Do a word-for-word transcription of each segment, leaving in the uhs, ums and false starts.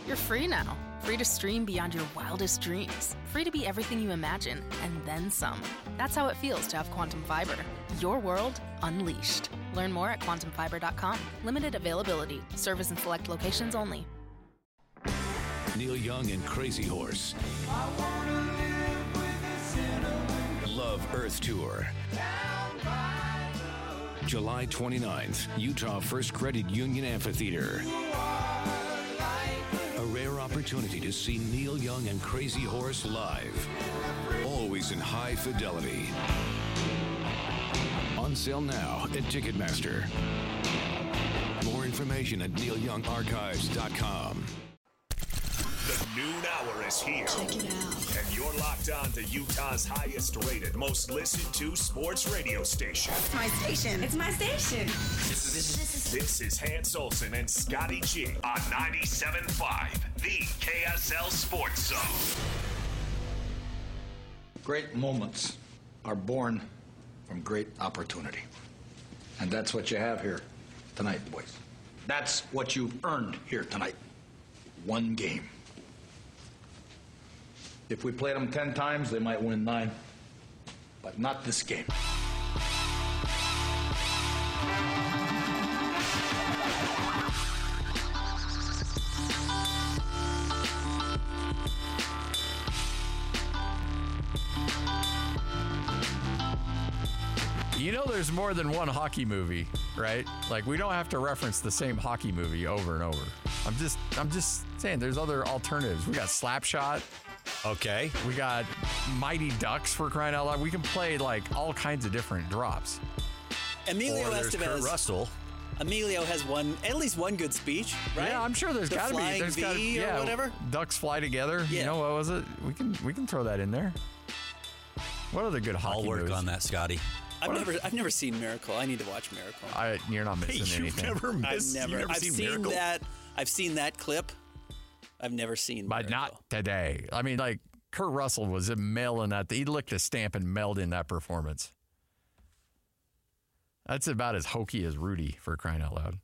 You're free now. Free to stream beyond your wildest dreams. Free to be everything you imagine, and then some. That's how it feels to have Quantum Fiber. Your world unleashed. Learn more at quantum fiber dot com. Limited availability. Service in select locations only. Neil Young and Crazy Horse. I wanna live with a cinnamon. Love Earth Tour. July twenty-ninth, Utah First Credit Union Amphitheater. A rare opportunity to see Neil Young and Crazy Horse live. Always in high fidelity. On sale now at Ticketmaster. More information at neil young archives dot com. The noon hour is here. Check it out. And you're locked on to Utah's highest rated, most listened to sports radio station. It's my station. It's my station. This is, this is, this is Hans Olsen and Scotty G on ninety-seven point five, the K S L Sports Zone. Great moments are born from great opportunity. And that's what you have here tonight, boys. That's what you've earned here tonight. One game. If we played them ten times, they might win nine. But not this game. You know there's more than one hockey movie, right? Like, we don't have to reference the same hockey movie over and over. I'm just I'm just saying there's other alternatives. We got Slapshot. Okay. We got Mighty Ducks, for crying out loud. We can play like all kinds of different drops. Emilio or there's Estevez. Kurt Russell. Emilio has one, at least one good speech, right? Yeah, I'm sure there's the got to be. Flying There's V got yeah, or whatever. Ducks fly together. Yeah. You know what was it? We can we can throw that in there. What other good hockey I'll work movies? on that, Scotty. I've never, I've never seen Miracle. I need to watch Miracle. I, you're not missing You've anything. never missed. I've never, You've never I've seen, seen Miracle? that. I've seen that clip. I've never seen. But Miracle. not today. I mean, like, Kurt Russell was a male in that. He licked a stamp and mailed in that performance. That's about as hokey as Rudy, for crying out loud.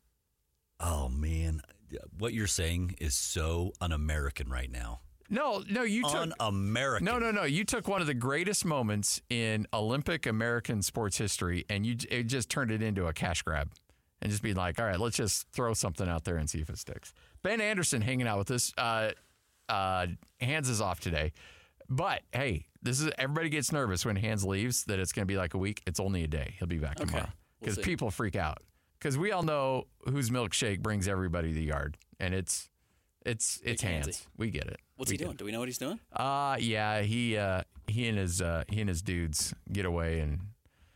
Oh, man. What you're saying is so un-American right now. No, no, you took un-American. No, no, no. You took one of the greatest moments in Olympic American sports history, and you it just turned it into a cash grab, and just be like, all right, let's just throw something out there and see if it sticks. Ben Anderson hanging out with us. Uh, uh, Hans is off today, but hey, this is everybody gets nervous when Hans leaves that it's going to be like a week. It's only a day. He'll be back Okay. tomorrow because We'll see. people freak out because we all know whose milkshake brings everybody to the yard, and it's it's it's Big Hans. Hansy. We get it. What's we he get doing? it. Do we know what he's doing? Uh yeah, he uh he and his uh he and his dudes get away and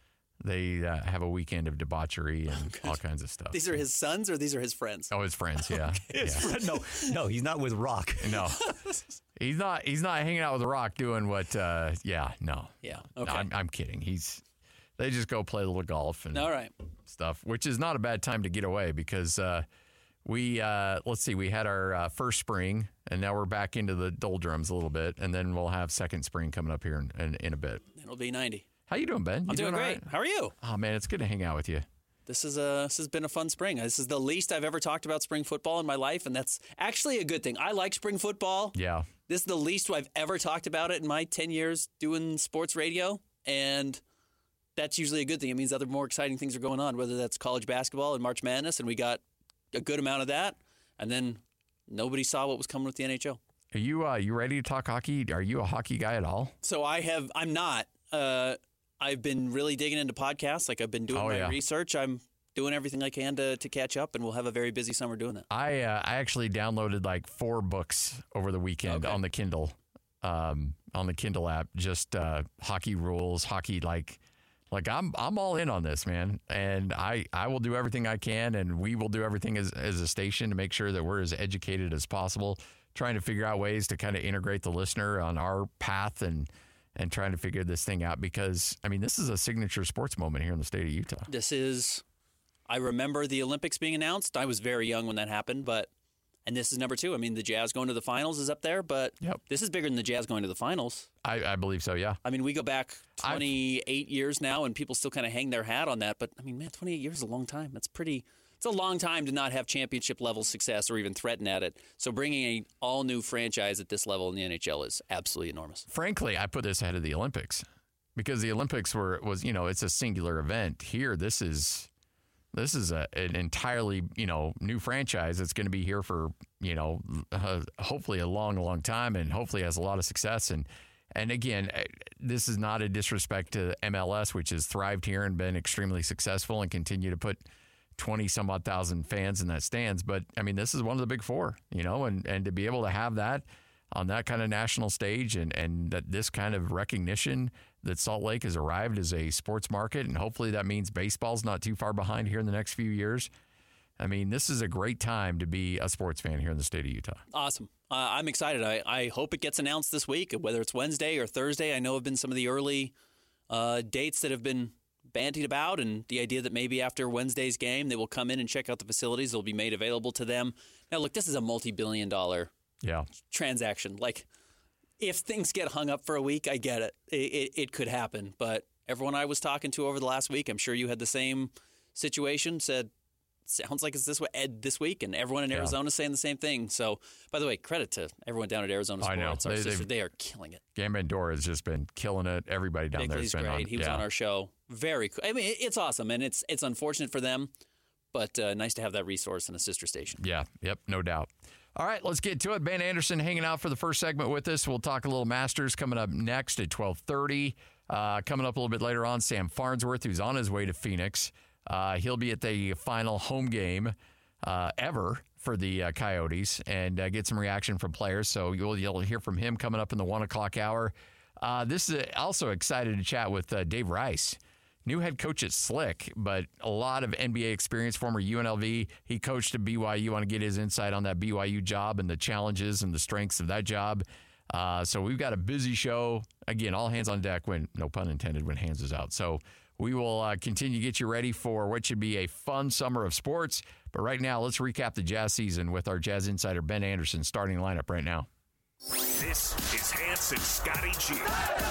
they uh, have a weekend of debauchery and all kinds of stuff. These are his sons or these are his friends? Oh, his friends, yeah. His yeah. friend, no, no, he's not with Rock. No. He's not he's not hanging out with The Rock doing what uh yeah, no. Yeah. No, Okay. I'm I'm kidding. He's they just go play a little golf and All right. stuff, which is not a bad time to get away because uh we uh let's see, we had our uh, first spring and now we're back into the doldrums a little bit, and then we'll have second spring coming up here in, in, in a bit. It'll be ninety. How you doing, Ben? You I'm doing, all great. right? How are you? Oh man, it's good to hang out with you. This is a this has been a fun spring. This is the least I've ever talked about spring football in my life, and that's actually a good thing. I like spring football. Yeah. This is the least I've ever talked about it in my ten years doing sports radio, and that's usually a good thing. It means other more exciting things are going on, whether that's college basketball and March Madness, and we got a good amount of that, and then nobody saw what was coming with the N H L. Are you uh, you ready to talk hockey? Are you a hockey guy at all? So I have. I'm not. Uh, I've been really digging into podcasts. Like I've been doing Oh, my yeah. research. I'm doing everything I can to to catch up, and we'll have a very busy summer doing that. I uh, I actually downloaded like four books over the weekend Okay. on the Kindle, um, on the Kindle app. Just uh, hockey rules, hockey like like I'm I'm all in on this, man. And I, I will do everything I can, and we will do everything as as a station to make sure that we're as educated as possible. Trying to figure out ways to kind of integrate the listener on our path and and trying to figure this thing out because I mean this is a signature sports moment here in the state of Utah. This is. I remember the Olympics being announced. I was very young when that happened, but and this is number two. I mean, the Jazz going to the finals is up there, but Yep. this is bigger than the Jazz going to the finals. I, I believe so. Yeah. I mean, we go back twenty-eight years now, and people still kind of hang their hat on that. But I mean, man, twenty-eight years is a long time. That's pretty it's a long time to not have championship level success or even threaten at it. So bringing an all new franchise at this level in the N H L is absolutely enormous. Frankly, I put this ahead of the Olympics because the Olympics were was you know it's a singular event. Here, this is this is a, an entirely you know new franchise that's going to be here for you know uh, hopefully a long, long time, and hopefully has a lot of success. And and again, this is not a disrespect to M L S, which has thrived here and been extremely successful and continue to put twenty some odd thousand fans in that stands. But I mean, this is one of the big four, you know, and, and to be able to have that on that kind of national stage and, and that this kind of recognition that Salt Lake has arrived as a sports market. And hopefully that means baseball's not too far behind here in the next few years. I mean, this is a great time to be a sports fan here in the state of Utah. Awesome. Uh, I'm excited. I, I hope it gets announced this week, whether it's Wednesday or Thursday. I know have been some of the early uh, dates that have been bandied about, and the idea that maybe after Wednesday's game, they will come in and check out the facilities. They'll be made available to them. Now, look, this is a multi-billion dollar yeah. transaction. Like, if things get hung up for a week, I get it. It, it. it could happen. But everyone I was talking to over the last week, I'm sure you had the same situation, said, sounds like it's this way Ed this week, and everyone in Arizona is saying the same thing. So, by the way, credit to everyone down at Arizona Sports. I know. Our They, sister, they are killing it. Gambandora has just been killing it. Everybody down there has Bickley's been great. on. He was yeah. on our show. Very cool. I mean, it's awesome, and it's it's unfortunate for them, but uh, nice to have that resource in a sister station. Yeah, yep, no doubt. All right, let's get to it. Ben Anderson hanging out for the first segment with us. We'll talk a little Masters coming up next at twelve thirty. Uh, coming up a little bit later on, Sam Farnsworth, who's on his way to Phoenix. Uh, he'll be at the final home game uh, ever for the uh, Coyotes and uh, get some reaction from players. So you'll, you'll hear from him coming up in the one o'clock hour. Uh, this is also excited to chat with uh, Dave Rice, new head coach at Slick, but a lot of N B A experience, former U N L V. He coached at B Y U. Want to get his insight on that B Y U job and the challenges and the strengths of that job. Uh, so we've got a busy show. Again, all hands on deck when, no pun intended, when hands is out. So we will uh, continue to get you ready for what should be a fun summer of sports. But right now, let's recap the Jazz season with our Jazz insider, Ben Anderson, starting lineup right now. This is Hans and Scotty G.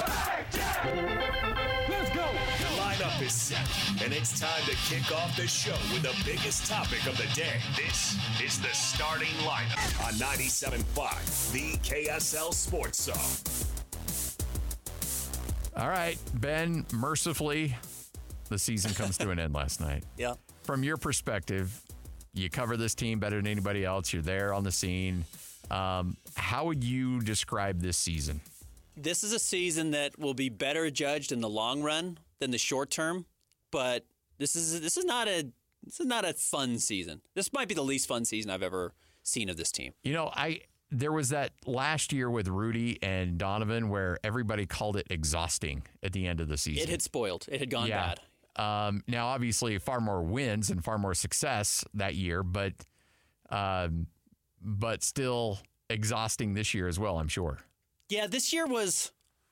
Let's go. The lineup is set, and it's time to kick off the show with the biggest topic of the day. This is the starting lineup on ninety-seven point five, the K S L Sports Zone. All right, Ben, mercifully, the season comes to an end last night. Yeah. From your perspective, you cover this team better than anybody else. You're there on the scene. Um, how would you describe this season? This is a season that will be better judged in the long run than the short term, but this is this is not a this is not a fun season. This might be the least fun season I've ever seen of this team. You know, I there was that last year with Rudy and Donovan where everybody called it exhausting at the end of the season. It had spoiled. It had gone yeah. bad. Um, now, obviously, far more wins and far more success that year, but um, but still exhausting this year as well, I'm sure. Yeah, this year was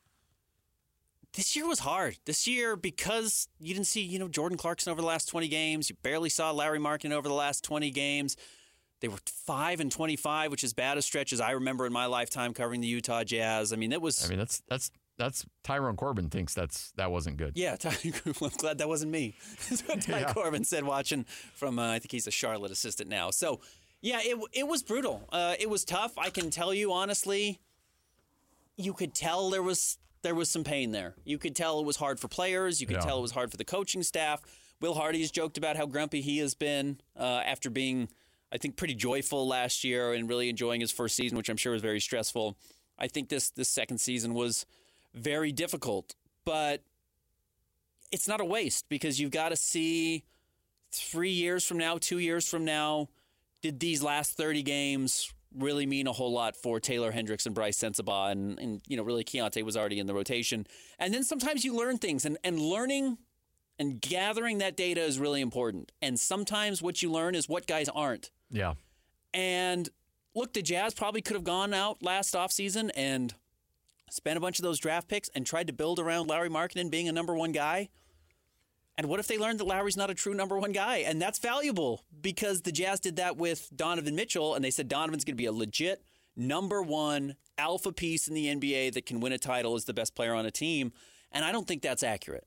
this year was hard. This year, because you didn't see, you know, Jordan Clarkson over the last twenty games, you barely saw Larry Markin over the last twenty games. They were five and twenty-five, which is bad a stretch as I remember in my lifetime covering the Utah Jazz. I mean, it was. I mean, that's that's that's Tyrone Corbin thinks that's that wasn't good. Yeah, Ty, I'm glad that wasn't me. That's what Ty yeah. Corbin said watching from. Uh, I think he's a Charlotte assistant now. So, yeah, it it was brutal. Uh, it was tough. I can tell you honestly. You could tell there was there was some pain there. You could tell it was hard for players. You could yeah. tell it was hard for the coaching staff. Will Hardy has joked about how grumpy he has been uh, after being, I think, pretty joyful last year and really enjoying his first season, which I'm sure was very stressful. I think this this second season was very difficult, but it's not a waste because you've got to see three years from now, two years from now, did these last thirty games really mean a whole lot for Taylor Hendricks and Bryce Sensabaugh, and, and you know, really Keontae was already in the rotation. And then sometimes you learn things, and, and learning and gathering that data is really important. And sometimes what you learn is what guys aren't. Yeah. And look, the Jazz probably could have gone out last offseason and spent a bunch of those draft picks and tried to build around Larry Markkinen being a number one guy. And what if they learned that Lowry's not a true number one guy? And that's valuable because the Jazz did that with Donovan Mitchell, and they said Donovan's going to be a legit number one alpha piece in the N B A that can win a title as the best player on a team. And I don't think that's accurate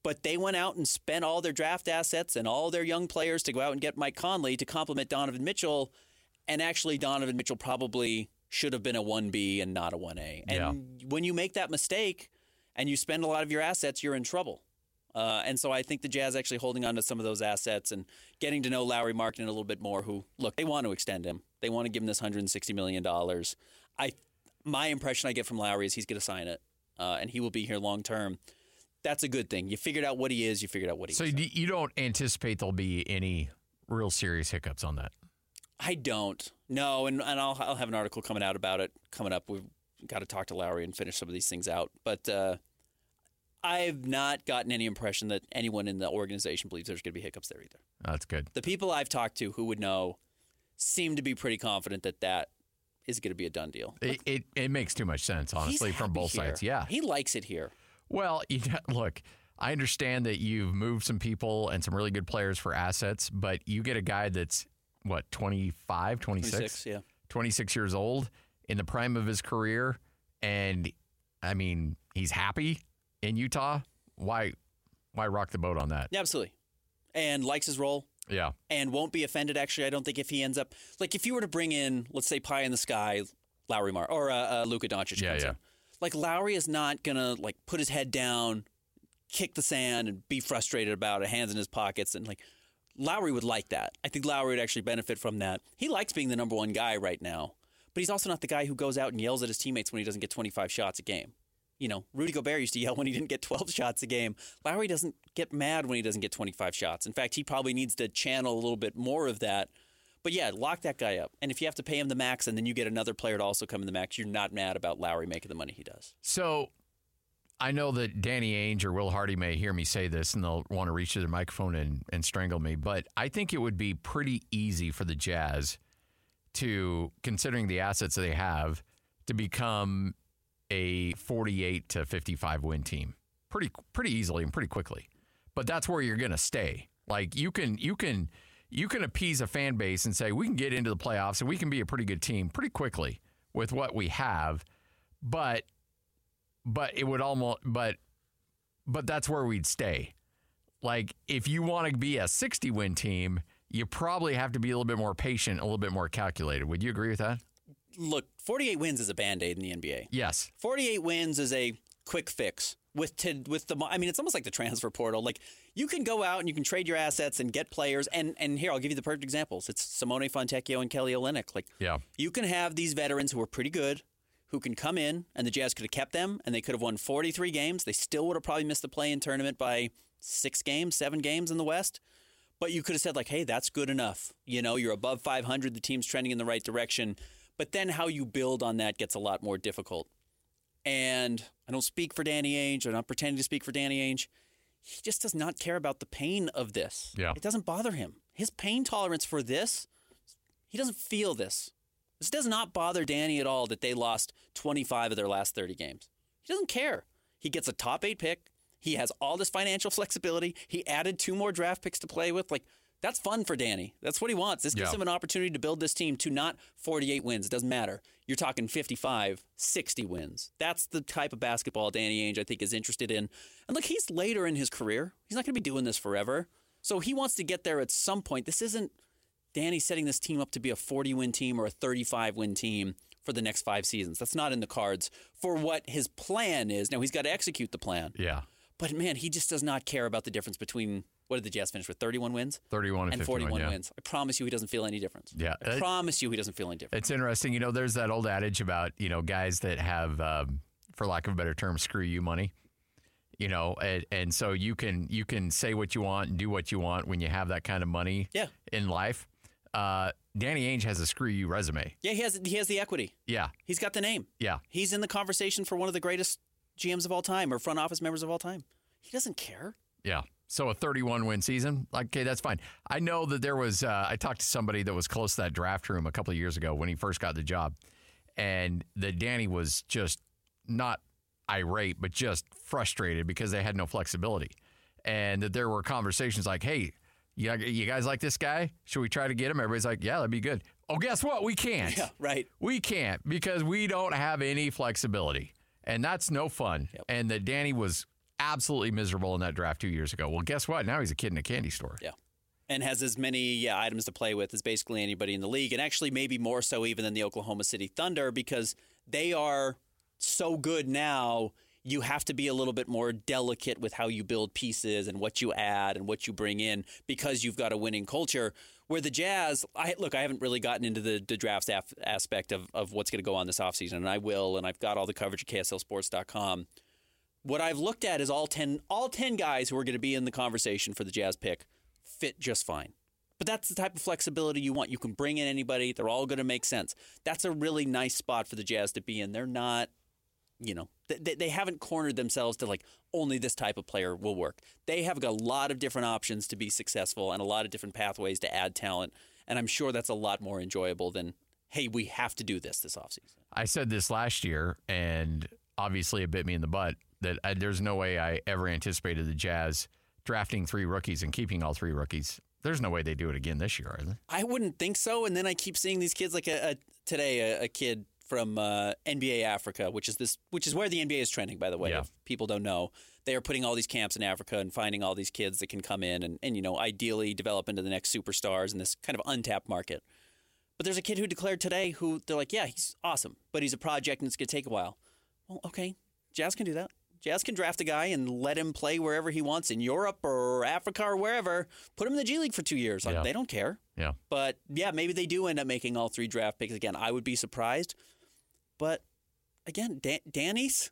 But they went out and spent all their draft assets and all their young players to go out and get Mike Conley to complement Donovan Mitchell. And actually, Donovan Mitchell probably should have been a one B and not a one A. And yeah. when you make that mistake and you spend a lot of your assets, you're in trouble. Uh, and so I think the Jazz actually holding on to some of those assets and getting to know Lauri Markkanen a little bit more, who, look, they want to extend him. They want to give him this one hundred sixty million dollars. I, my impression I get from Lauri is he's going to sign it, uh, and he will be here long term. That's a good thing. You figured out what he is. You figured out what he so is. So you don't anticipate there'll be any real serious hiccups on that? I don't. No, and, and I'll, I'll have an article coming out about it coming up. We've got to talk to Lauri and finish some of these things out. But uh, I've not gotten any impression that anyone in the organization believes there's going to be hiccups there either. That's good. The people I've talked to who would know seem to be pretty confident that that is going to be a done deal. It it, it makes too much sense, honestly, from both here. sides. Yeah. He likes it here. Well, you know, look, I understand that you've moved some people and some really good players for assets, but you get a guy that's, what, twenty-five, twenty-six? twenty-six, yeah. twenty-six years old, in the prime of his career, and, I mean, he's happy in Utah. Why why rock the boat on that? Yeah, absolutely. And likes his role. Yeah. And won't be offended, actually, I don't think, if he ends up, like, if you were to bring in, let's say, pie in the sky, Lauri Mar, or uh, uh, Luka Doncic yeah, comes yeah. in. Like, Lauri is not going to, like, put his head down, kick the sand, and be frustrated about it, hands in his pockets, and, like, Lauri would like that. I think Lauri would actually benefit from that. He likes being the number one guy right now, but he's also not the guy who goes out and yells at his teammates when he doesn't get twenty-five shots a game. You know, Rudy Gobert used to yell when he didn't get twelve shots a game. Lauri doesn't get mad when he doesn't get twenty-five shots. In fact, he probably needs to channel a little bit more of that. But yeah, lock that guy up. And if you have to pay him the max and then you get another player to also come in the max, you're not mad about Lauri making the money he does. So I know that Danny Ainge or Will Hardy may hear me say this and they'll want to reach to their microphone and, and strangle me, but I think it would be pretty easy for the Jazz to, considering the assets they have, to become a forty-eight to fifty-five win team pretty pretty easily and pretty quickly. But that's where you're going to stay. Like you can you can you can appease a fan base and say we can get into the playoffs and we can be a pretty good team pretty quickly with what we have, but But it would almost, but, but that's where we'd stay. Like, if you want to be a sixty win team, you probably have to be a little bit more patient, a little bit more calculated. Would you agree with that? Look, forty-eight wins is a Band-Aid in the N B A. Yes. forty-eight wins is a quick fix with to, with the. I mean, it's almost like the transfer portal. Like, you can go out and you can trade your assets and get players. And and here, I'll give you the perfect examples. It's Simone Fontecchio and Kelly Olynyk. Like, yeah. You can have these veterans who are pretty good, who can come in, and the Jazz could have kept them, and they could have won forty-three games. They still would have probably missed the play-in tournament by six games, seven games in the West. But you could have said, like, hey, that's good enough. You know, you're above five hundred. The team's trending in the right direction. But then how you build on that gets a lot more difficult. And I don't speak for Danny Ainge. I'm not pretending to speak for Danny Ainge. He just does not care about the pain of this. Yeah. It doesn't bother him. His pain tolerance for this, he doesn't feel this. This does not bother Danny at all that they lost twenty-five of their last thirty games. He doesn't care. He gets a top eight pick. He has all this financial flexibility. He added two more draft picks to play with. Like, that's fun for Danny. That's what he wants. This gives yeah. him an opportunity to build this team to not forty-eight wins. It doesn't matter. You're talking fifty-five, sixty wins. That's the type of basketball Danny Ainge, I think, is interested in. And look, he's later in his career. He's not going to be doing this forever. So he wants to get there at some point. This isn't Danny setting this team up to be a forty-win team or a thirty-five win team for the next five seasons. That's not in the cards for what his plan is. Now, he's got to execute the plan. Yeah. But, man, he just does not care about the difference between, what did the Jazz finish with, thirty-one wins? thirty-one and, and fifty-one, forty-one yeah. wins. I promise you he doesn't feel any difference. Yeah. I it, promise you he doesn't feel any difference. It's interesting. You know, there's that old adage about, you know, guys that have, um, for lack of a better term, screw you money. You know, and, and so you can you can say what you want and do what you want when you have that kind of money yeah. in life. Uh, Danny Ainge has a screw you resume. Yeah, he has he has the equity. Yeah. He's got the name. Yeah. He's in the conversation for one of the greatest G Ms of all time or front office members of all time. He doesn't care. Yeah. So a thirty-one win season, like, okay, that's fine. I know that there was, uh, I talked to somebody that was close to that draft room a couple of years ago when he first got the job, and that Danny was just not irate, but just frustrated because they had no flexibility. And that there were conversations like, hey, you, you guys like this guy? Should we try to get him? Everybody's like, yeah, that'd be good. Oh, guess what? We can't. Yeah, right. We can't because we don't have any flexibility. And that's no fun. Yep. And that Danny was absolutely miserable in that draft two years ago. Well, guess what? Now he's a kid in a candy store. Yeah. And has as many yeah, items to play with as basically anybody in the league. And actually maybe more so even than the Oklahoma City Thunder because they are so good now, you have to be a little bit more delicate with how you build pieces and what you add and what you bring in because you've got a winning culture. Where the Jazz, I look, I haven't really gotten into the, the draft af- aspect of, of what's going to go on this offseason, and I will, and I've got all the coverage at K S L sports dot com. What I've looked at is all ten, all ten guys who are going to be in the conversation for the Jazz pick fit just fine. But that's the type of flexibility you want. You can bring in anybody. They're all going to make sense. That's a really nice spot for the Jazz to be in. They're not, you know, they, they haven't cornered themselves to like only this type of player will work. They have got a lot of different options to be successful and a lot of different pathways to add talent. And I'm sure that's a lot more enjoyable than, hey, we have to do this this offseason. I said this last year, and obviously it bit me in the butt, that I, there's no way I ever anticipated the Jazz drafting three rookies and keeping all three rookies. There's no way they do it again this year, are there? I wouldn't think so. And then I keep seeing these kids like a, a today, a, a kid from uh, N B A Africa, which is this, which is where the N B A is trending, by the way. Yeah. If people don't know, they are putting all these camps in Africa and finding all these kids that can come in and, and you know, ideally develop into the next superstars in this kind of untapped market. But there's a kid who declared today who they're like, yeah, he's awesome, but he's a project and it's going to take a while. Well, okay, Jazz can do that. Jazz can draft a guy and let him play wherever he wants in Europe or Africa or wherever. Put him in the G League for two years. Like, yeah. They don't care. Yeah. But, yeah, maybe they do end up making all three draft picks again. I would be surprised. But, again, Dan- Danny's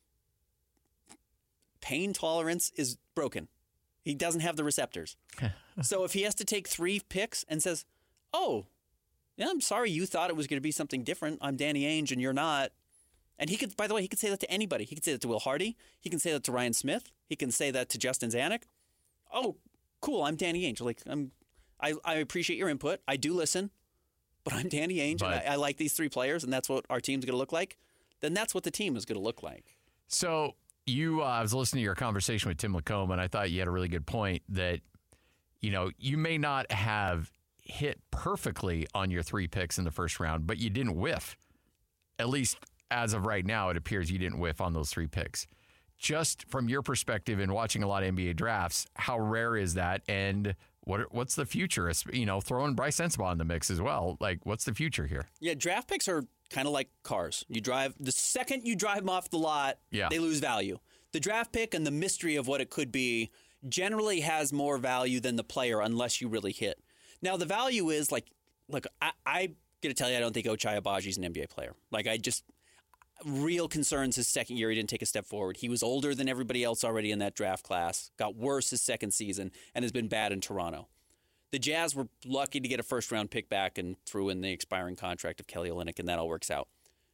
pain tolerance is broken. He doesn't have the receptors. So if he has to take three picks and says, oh, yeah, I'm sorry you thought it was going to be something different. I'm Danny Ainge and you're not. And he could, by the way, he could say that to anybody. He could say that to Will Hardy. He can say that to Ryan Smith. He can say that to Justin Zanuck. Oh, cool, I'm Danny Ainge. Like, I'm, I, I appreciate your input. I do listen, but I'm Danny Ainge, But- and I, I like these three players, and that's what our team's going to look like. Then that's what the team is going to look like. So you, uh, I was listening to your conversation with Tim Lacombe, and I thought you had a really good point that, you know, you may not have hit perfectly on your three picks in the first round, but you didn't whiff. At least as of right now, it appears you didn't whiff on those three picks. Just from your perspective and watching a lot of N B A drafts, how rare is that? And what what's the future? You know, throwing Bryce Sensabaugh in the mix as well. Like, what's the future here? Yeah, draft picks are kind of like cars. You drive the second you drive them off the lot, Yeah. they lose value. The draft pick and the mystery of what it could be generally has more value than the player unless you really hit. Now, the value is like, look, I, I got to tell you, I don't think Ochai Agbaji's an N B A player. Like, I just, real concerns his second year, he didn't take a step forward. He was older than everybody else already in that draft class, got worse his second season, and has been bad in Toronto. The Jazz were lucky to get a first-round pick back and threw in the expiring contract of Kelly Olynyk, and that all works out.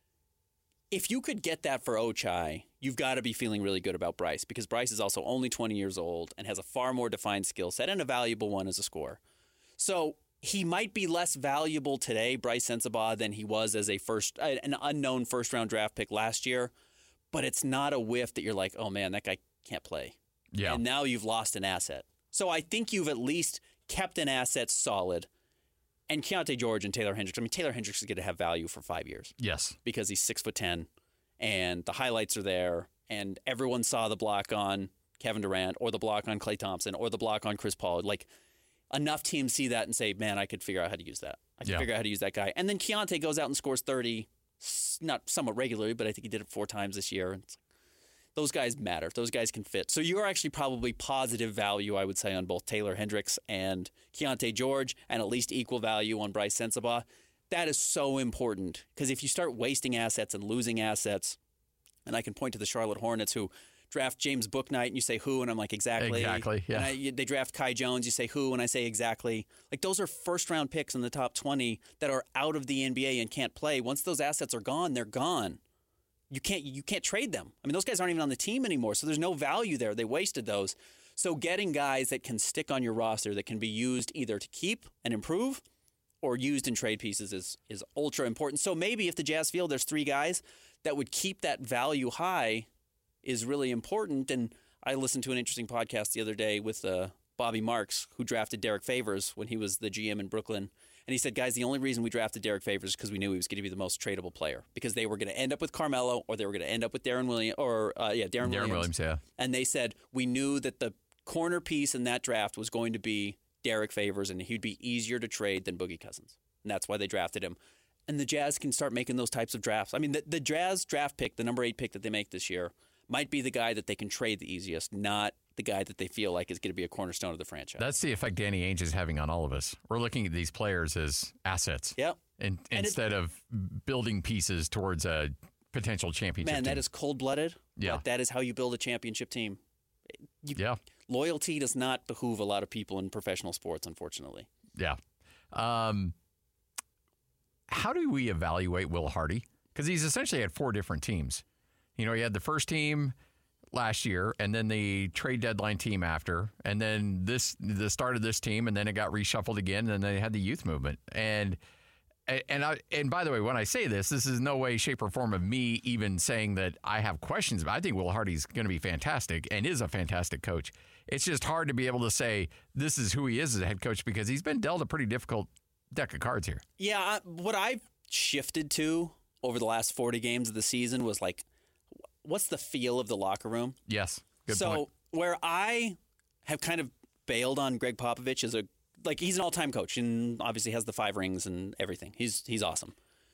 If you could get that for Ochai, you've got to be feeling really good about Bryce, because Bryce is also only twenty years old and has a far more defined skill set and a valuable one as a scorer. So he might be less valuable today, Bryce Sensabaugh, than he was as a first, an unknown first-round draft pick last year, but it's not a whiff that you're like, oh, man, that guy can't play. Yeah. And now you've lost an asset. So I think you've at least kept an asset solid. And Keontae George and Taylor Hendricks, I mean, Taylor Hendricks is going to have value for five years. Yes. Because he's six foot ten, and the highlights are there, and everyone saw the block on Kevin Durant or the block on Klay Thompson or the block on Chris Paul. Like, enough teams see that and say, man, I could figure out how to use that. I can Yeah. figure out how to use that guy. And then Keontae goes out and scores thirty, s- not somewhat regularly, but I think he did it four times this year. It's, those guys matter. Those guys can fit. So you're actually probably positive value, I would say, on both Taylor Hendricks and Keontae George, and at least equal value on Bryce Sensabaugh. That is so important, because if you start wasting assets and losing assets, and I can point to the Charlotte Hornets who draft James Bouknight, and you say who, and I'm like, exactly. Exactly, yeah. And I, they draft Kai Jones, you say who, and I say exactly. Like, those are first-round picks in the top twenty that are out of the N B A and can't play. Once those assets are gone, they're gone. You can't you can't trade them. I mean, those guys aren't even on the team anymore, so there's no value there. They wasted those. So getting guys that can stick on your roster, that can be used either to keep and improve or used in trade pieces is is ultra important. So maybe if the Jazz feel there's three guys that would keep that value high is really important. And I listened to an interesting podcast the other day with uh, Bobby Marks, who drafted Derek Favors when he was the G M in Brooklyn. And he said, guys, the only reason we drafted Derek Favors is because we knew he was going to be the most tradable player because they were going to end up with Carmelo or they were going to end up with Darren Williams or uh, yeah, Darren, Darren Williams. Williams, yeah. And they said we knew that the corner piece in that draft was going to be Derek Favors and he'd be easier to trade than Boogie Cousins. And that's why they drafted him. And the Jazz can start making those types of drafts. I mean, the, the Jazz draft pick, the number eight pick that they make this year, might be the guy that they can trade the easiest, not the guy that they feel like is going to be a cornerstone of the franchise. That's the effect Danny Ainge is having on all of us. We're looking at these players as assets. Yep. In, And instead it, of building pieces towards a potential championship Man, team. that is cold-blooded. Yeah. But that is how you build a championship team. You, yeah. Loyalty does not behoove a lot of people in professional sports, unfortunately. Yeah. Um, how do we evaluate Will Hardy? Because he's essentially had four different teams. You know, he had the first team last year, and then the trade deadline team after, and then this the start of this team, and then it got reshuffled again, and then they had the youth movement. And and I and by the way, when I say this, this is no way, shape, or form of me even saying that I have questions. But I think Will Hardy's going to be fantastic and is a fantastic coach. It's just hard to be able to say this is who he is as a head coach because he's been dealt a pretty difficult deck of cards here. Yeah, I- what I've shifted to over the last forty games of the season was like, what's the feel of the locker room? Yes, good so point. where I have kind of bailed on Greg Popovich as a like he's an all-time coach and obviously has the five rings and everything. He's he's awesome.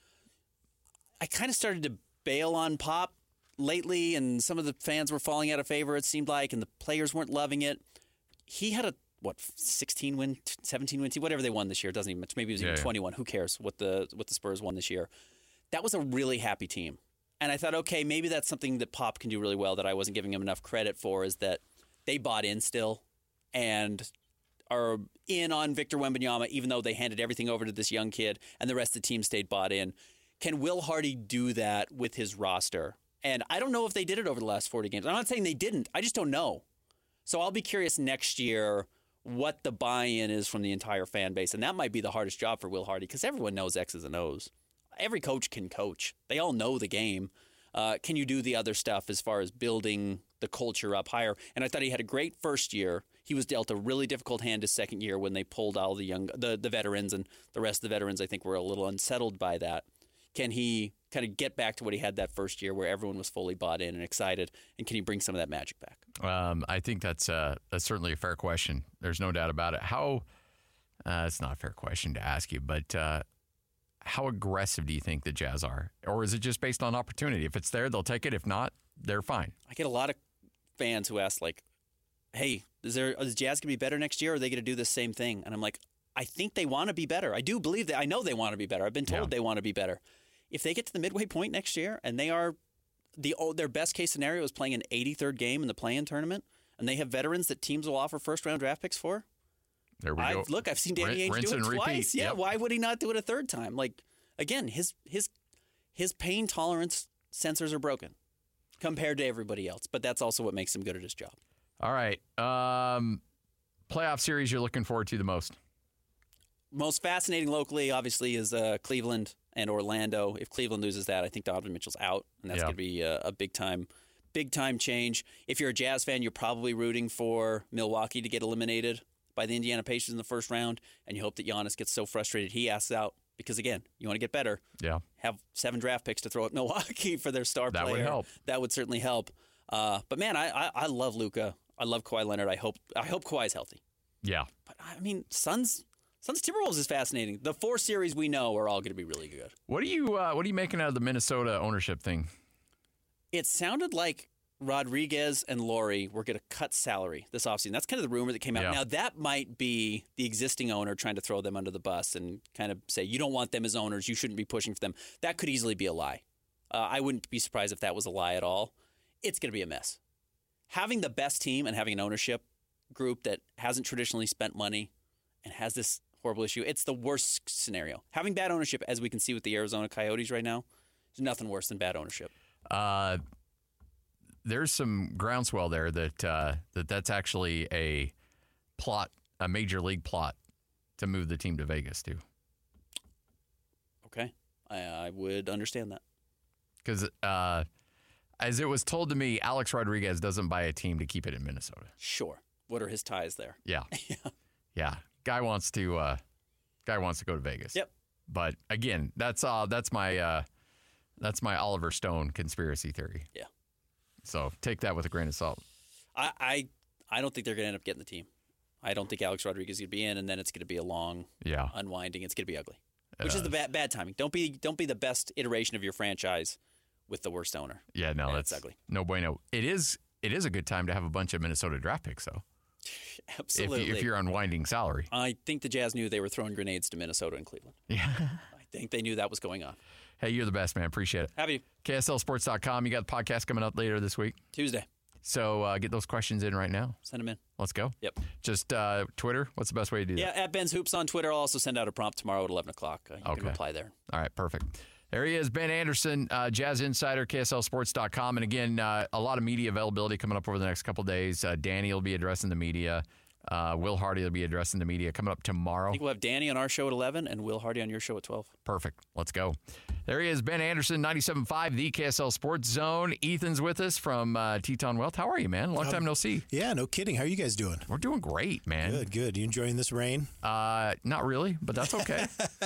I kind of started to bail on Pop lately, and some of the fans were falling out of favor. It seemed like, and the players weren't loving it. He had a what sixteen win, seventeen win team, whatever they won this year. It doesn't even matter. Maybe it was even Yeah, yeah. twenty-one. Who cares what the what the Spurs won this year? That was a really happy team. And I thought, okay, maybe that's something that Pop can do really well that I wasn't giving him enough credit for, is that they bought in still and are in on Victor Wembanyama, even though they handed everything over to this young kid and the rest of the team stayed bought in. Can Will Hardy do that with his roster? And I don't know if they did it over the last forty games. I'm not saying they didn't. I just don't know. So I'll be curious next year what the buy-in is from the entire fan base. And that might be the hardest job for Will Hardy because everyone knows X's and O's. Every coach can coach. They all know the game. Uh, can you do the other stuff as far as building the culture up higher? And I thought he had a great first year. He was dealt a really difficult hand his second year when they pulled all the young, the, the veterans, and the rest of the veterans, I think, were a little unsettled by that. Can he kind of get back to what he had that first year where everyone was fully bought in and excited? And can he bring some of that magic back? Um, I think that's uh, that's certainly a fair question. There's no doubt about it. How uh, it's not a fair question to ask you, but uh, how aggressive do you think the Jazz are? Or is it just based on opportunity? If it's there, they'll take it. If not, they're fine. I get a lot of fans who ask, like, hey, is there is Jazz going to be better next year, or are they going to do the same thing? And I'm like, I think they want to be better. I do believe that. I know they want to be better. I've been told Yeah. they want to be better. If they get to the midway point next year and they are the oh, their best case scenario is playing an eighty-third game in the play-in tournament, and they have veterans that teams will offer first-round draft picks for, There we I, go. look, I've seen Danny Rin- Ainge rinse do it and repeat. twice. Yeah, Yep. why would he not do it a third time? Like, again, his his his pain tolerance sensors are broken compared to everybody else, but that's also what makes him good at his job. All right. Um, playoff series you're looking forward to the most? Most fascinating locally, obviously, is uh, Cleveland and Orlando. If Cleveland loses that, I think Donovan Mitchell's out, and that's Yeah. going to be a, a big time, big time change. If you're a Jazz fan, you're probably rooting for Milwaukee to get eliminated by the Indiana Pacers in the first round, and you hope that Giannis gets so frustrated he asks out. Because again, you want to get better. Yeah. Have seven draft picks to throw at Milwaukee for their star That would player. help. That would certainly help. Uh, but man, I, I I love Luka. I love Kawhi Leonard. I hope I hope Kawhi's healthy. Yeah. But I mean, Suns. Suns Timberwolves is fascinating. The four series we know are all going to be really good. What are you uh, What are you making out of the Minnesota ownership thing? It sounded like Rodriguez and Laurie were going to cut salary this offseason. That's kind of the rumor that came out. Yeah. Now, that might be the existing owner trying to throw them under the bus and kind of say, you don't want them as owners. You shouldn't be pushing for them. That could easily be a lie. Uh, I wouldn't be surprised if that was a lie at all. It's going to be a mess. Having the best team and having an ownership group that hasn't traditionally spent money and has this horrible issue, it's the worst scenario. Having bad ownership, as we can see with the Arizona Coyotes right now, is nothing worse than bad ownership. Uh, there's some groundswell there that uh, that that's actually a plot, a major league plot to move the team to Vegas too. Okay, I, I would understand that. Because uh, as it was told to me, Alex Rodriguez doesn't buy a team to keep it in Minnesota. Sure. What are his ties there? Yeah. Yeah. Yeah. Guy wants to uh, Guy wants to go to Vegas. Yep. But again, that's uh, that's my uh, that's my Oliver Stone conspiracy theory. Yeah. So take that with a grain of salt. I I, I don't think they're going to end up getting the team. I don't think Alex Rodriguez is going to be in, and then it's going to be a long yeah. unwinding. It's going to be ugly, which uh, is the bad bad timing. Don't be don't be the best iteration of your franchise with the worst owner. Yeah, no, yeah, that's ugly. No bueno. It is it is a good time to have a bunch of Minnesota draft picks, though. Absolutely. If, you, if you're unwinding salary. I think the Jazz knew they were throwing grenades to Minnesota and Cleveland. Yeah. I think they knew that was going on. Hey, you're the best, man. Appreciate it. Happy. K S L sports dot com. You got the podcast coming up later this week. Tuesday. So uh, get those questions in right now. Send them in. Let's go. Yep. Just uh, Twitter. What's the best way to do yeah, that? Yeah, at Ben's Hoops on Twitter. I'll also send out a prompt tomorrow at eleven o'clock. Uh, you okay. can reply there. All right, perfect. There he is, Ben Anderson, uh, Jazz Insider, K S L sports dot com. And again, uh, a lot of media availability coming up over the next couple of days. Uh, Danny will be addressing the media. Uh, Will Hardy will be addressing the media coming up tomorrow. I think we'll have Danny on our show at eleven and Will Hardy on your show at twelve. Perfect. Let's go. There he is, Ben Anderson, ninety-seven point five, the K S L Sports Zone. Ethan's with us from uh, Teton Wealth. How are you, man? Long time um, no see. Yeah, no kidding. How are you guys doing? We're doing great, man. Good, good. You enjoying this rain? Uh, not really, but that's okay.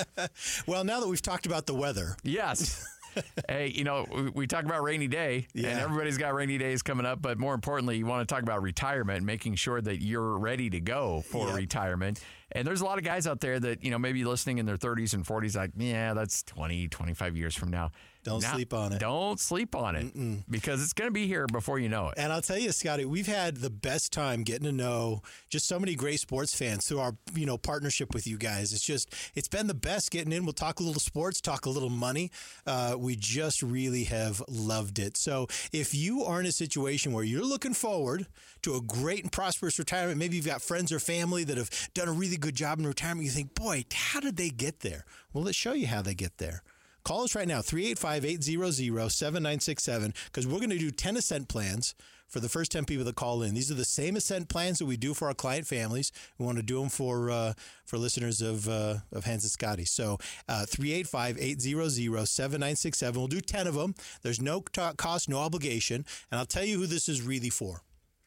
Well, now that we've talked about the weather. Yes. Hey, you know, we, we talk about rainy day, yeah. and everybody's got rainy days coming up. But more importantly, you want to talk about retirement, making sure that you're ready to go for yep. retirement. And there's a lot of guys out there that, you know, maybe listening in their thirties and forties, like, yeah, that's twenty, twenty-five years from now. Don't now, sleep on it. Don't sleep on it Mm-mm. because it's going to be here before you know it. And I'll tell you, Scotty, we've had the best time getting to know just so many great sports fans through our, you know, partnership with you guys. It's just, it's been the best getting in. We'll talk a little sports, talk a little money. Uh, we just really have loved it. So if you are in a situation where you're looking forward to a great and prosperous retirement, maybe you've got friends or family that have done a really good job in retirement, you think, boy, how did they get there? Well, let's show you how they get there. Call us right now, three eight five, eight hundred, seven nine six seven, because we're going to do ten Ascent plans for the first ten people that call in. These are the same Ascent plans that we do for our client families. We want to do them for uh, for listeners of uh, of Hans and Scotty. So uh, three eight five, eight hundred, seven nine six seven. We'll do ten of them. There's no t- cost, no obligation. And I'll tell you who this is really for.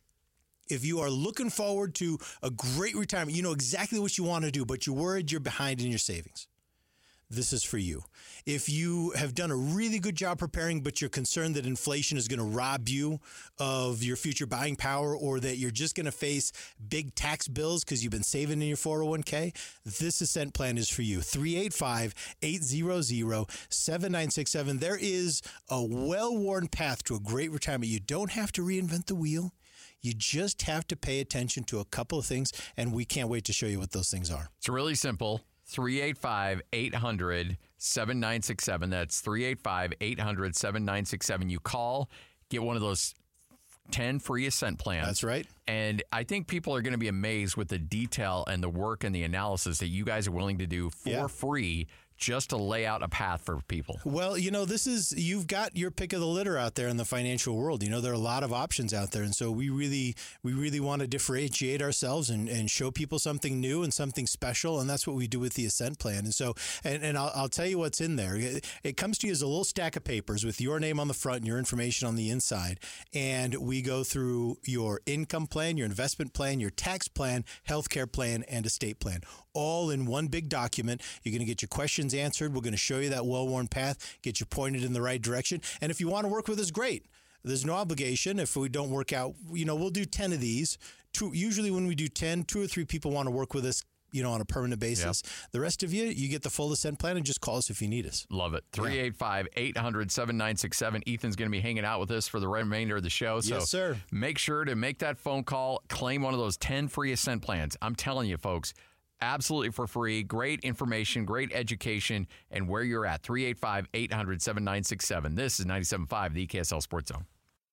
If you are looking forward to a great retirement, you know exactly what you want to do, but you're worried you're behind in your savings. This is for you. If you have done a really good job preparing, but you're concerned that inflation is going to rob you of your future buying power, or that you're just going to face big tax bills because you've been saving in your four oh one k, this Ascent plan is for you. three eight five, eight hundred, seven nine six seven. There is a well-worn path to a great retirement. You don't have to reinvent the wheel. You just have to pay attention to a couple of things, and we can't wait to show you what those things are. It's really simple. three eight five, eight hundred, seven nine six seven. That's three eight five, eight hundred, seven nine six seven. You call, get one of those ten free Ascent plans. That's right. And I think people are going to be amazed with the detail and the work and the analysis that you guys are willing to do for yeah. free just to lay out a path for people. Well, you know, this is, you've got your pick of the litter out there in the financial world. You know, there are a lot of options out there. And so we really, we really want to differentiate ourselves and, and show people something new and something special. And that's what we do with the Ascent plan. And so, and, and I'll, I'll tell you what's in there. It, it comes to you as a little stack of papers with your name on the front and your information on the inside. And we go through your income plan, your investment plan, your tax plan, healthcare plan, and estate plan, all in one big document. You're going to get your questions answered. We're going to show you that well-worn path, get you pointed in the right direction. And if you want to work with us, great. There's no obligation. If we don't work out, you know, we'll do ten of these. Two, usually when we do ten, two or three people want to work with us, you know, on a permanent basis. Yep. The rest of you, you get the full Ascent plan and just call us if you need us. Love it. three eight five, eight hundred, seven nine six seven. Ethan's going to be hanging out with us for the remainder of the show. So yes, sir. Make sure to make that phone call, claim one of those ten free Ascent plans. I'm telling you, folks, absolutely for free. Great information, great education, and where you're at. three eight five, eight hundred, seven nine six seven. This is ninety-seven point five, the K S L Sports Zone.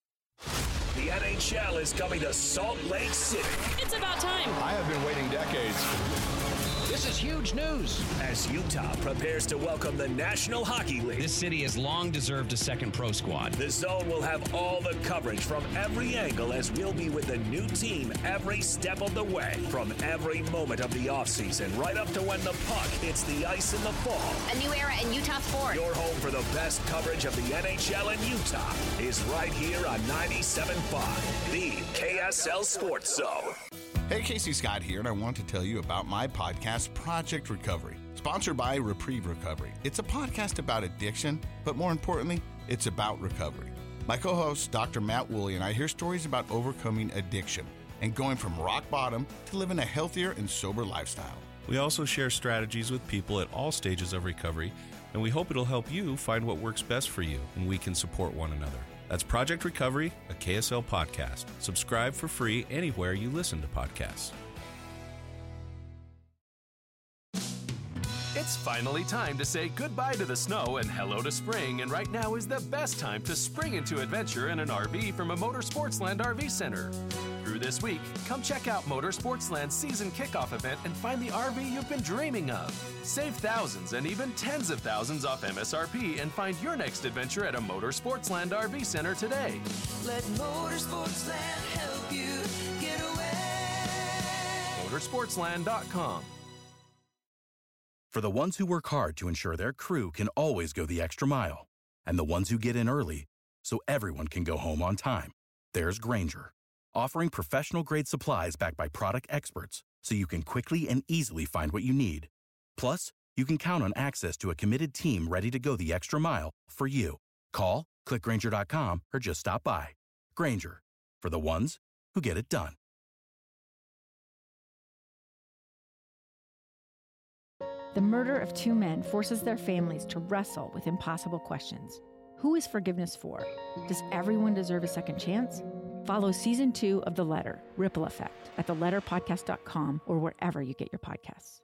The N H L is coming to Salt Lake City. It's about time. I have been waiting decades. This is huge news. As Utah prepares to welcome the National Hockey League. This city has long deserved a second pro squad. The Zone will have all the coverage from every angle as we'll be with the new team every step of the way. From every moment of the offseason right up to when the puck hits the ice in the fall. A new era in Utah sports. Your home for the best coverage of the N H L in Utah is right here on ninety-seven point five, the K S L Sports Zone. Hey, Casey Scott here, and I want to tell you about my podcast, Project Recovery. Sponsored by Reprieve Recovery. It's a podcast about addiction, but more importantly, it's about recovery. My co-host, Doctor Matt Woolley, and I hear stories about overcoming addiction and going from rock bottom to living a healthier and sober lifestyle. We also share strategies with people at all stages of recovery, and we hope it'll help you find what works best for you, and we can support one another. That's Project Recovery, a K S L podcast. Subscribe for free anywhere you listen to podcasts. It's finally time to say goodbye to the snow and hello to spring, and right now is the best time to spring into adventure in an R V from a Motorsportsland R V Center. Through this week, come check out Motorsportsland's season kickoff event and find the R V you've been dreaming of. Save thousands and even tens of thousands off M S R P and find your next adventure at a Motorsportsland R V Center today. Let Motorsportsland help you get away. Motorsportsland dot com. For the ones who work hard to ensure their crew can always go the extra mile, and the ones who get in early so everyone can go home on time, there's Grainger, offering professional-grade supplies backed by product experts so you can quickly and easily find what you need. Plus, you can count on access to a committed team ready to go the extra mile for you. Call, click Grainger dot com, or just stop by. Grainger, for the ones who get it done. The murder of two men forces their families to wrestle with impossible questions. Who is forgiveness for? Does everyone deserve a second chance? Follow season two of The Letter, Ripple Effect, at the letter podcast dot com or wherever you get your podcasts.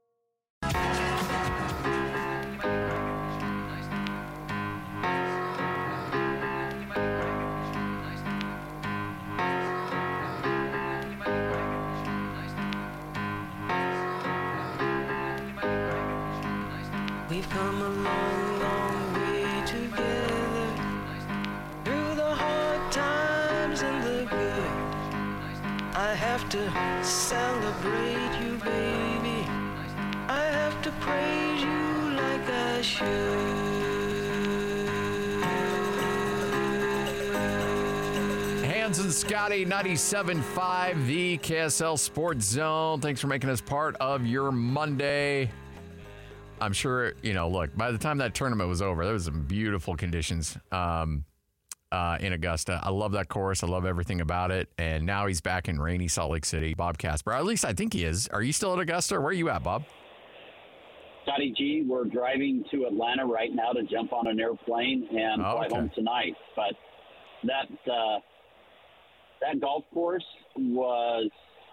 We've come a long, long way together, through the hard times and the good. I have to celebrate you, baby. I have to praise you like I should. Hans and Scotty, ninety-seven point five, the K S L Sports Zone. Thanks for making us part of your Monday. I'm sure, you know, look, by the time that tournament was over, there was some beautiful conditions um, uh, in Augusta. I love that course. I love everything about it. And now he's back in rainy Salt Lake City. Bob Casper, at least I think he is. Are you still at Augusta, or where are you at, Bob? Scotty G, we're driving to Atlanta right now to jump on an airplane and Oh, fly okay. home tonight. But that uh, that golf course was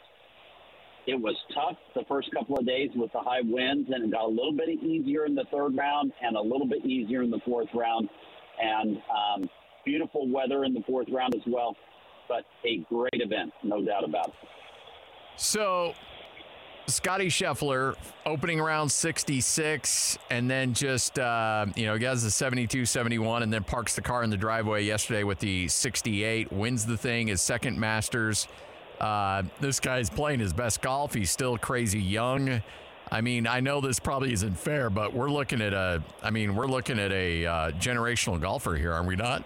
it was tough the first couple of days with the high winds, and it got a little bit easier in the third round and a little bit easier in the fourth round. And um, beautiful weather in the fourth round as well. But a great event, no doubt about it. So, Scotty Scheffler, opening round sixty-six, and then just, uh, you know, he has the seventy-two seventy-one, and then parks the car in the driveway yesterday with the sixty-eight, wins the thing, his second Masters. Uh, this guy's playing his best golf. He's still crazy young. I mean, I know this probably isn't fair, but we're looking at a, I mean, we're looking at a uh, generational golfer here, are we not?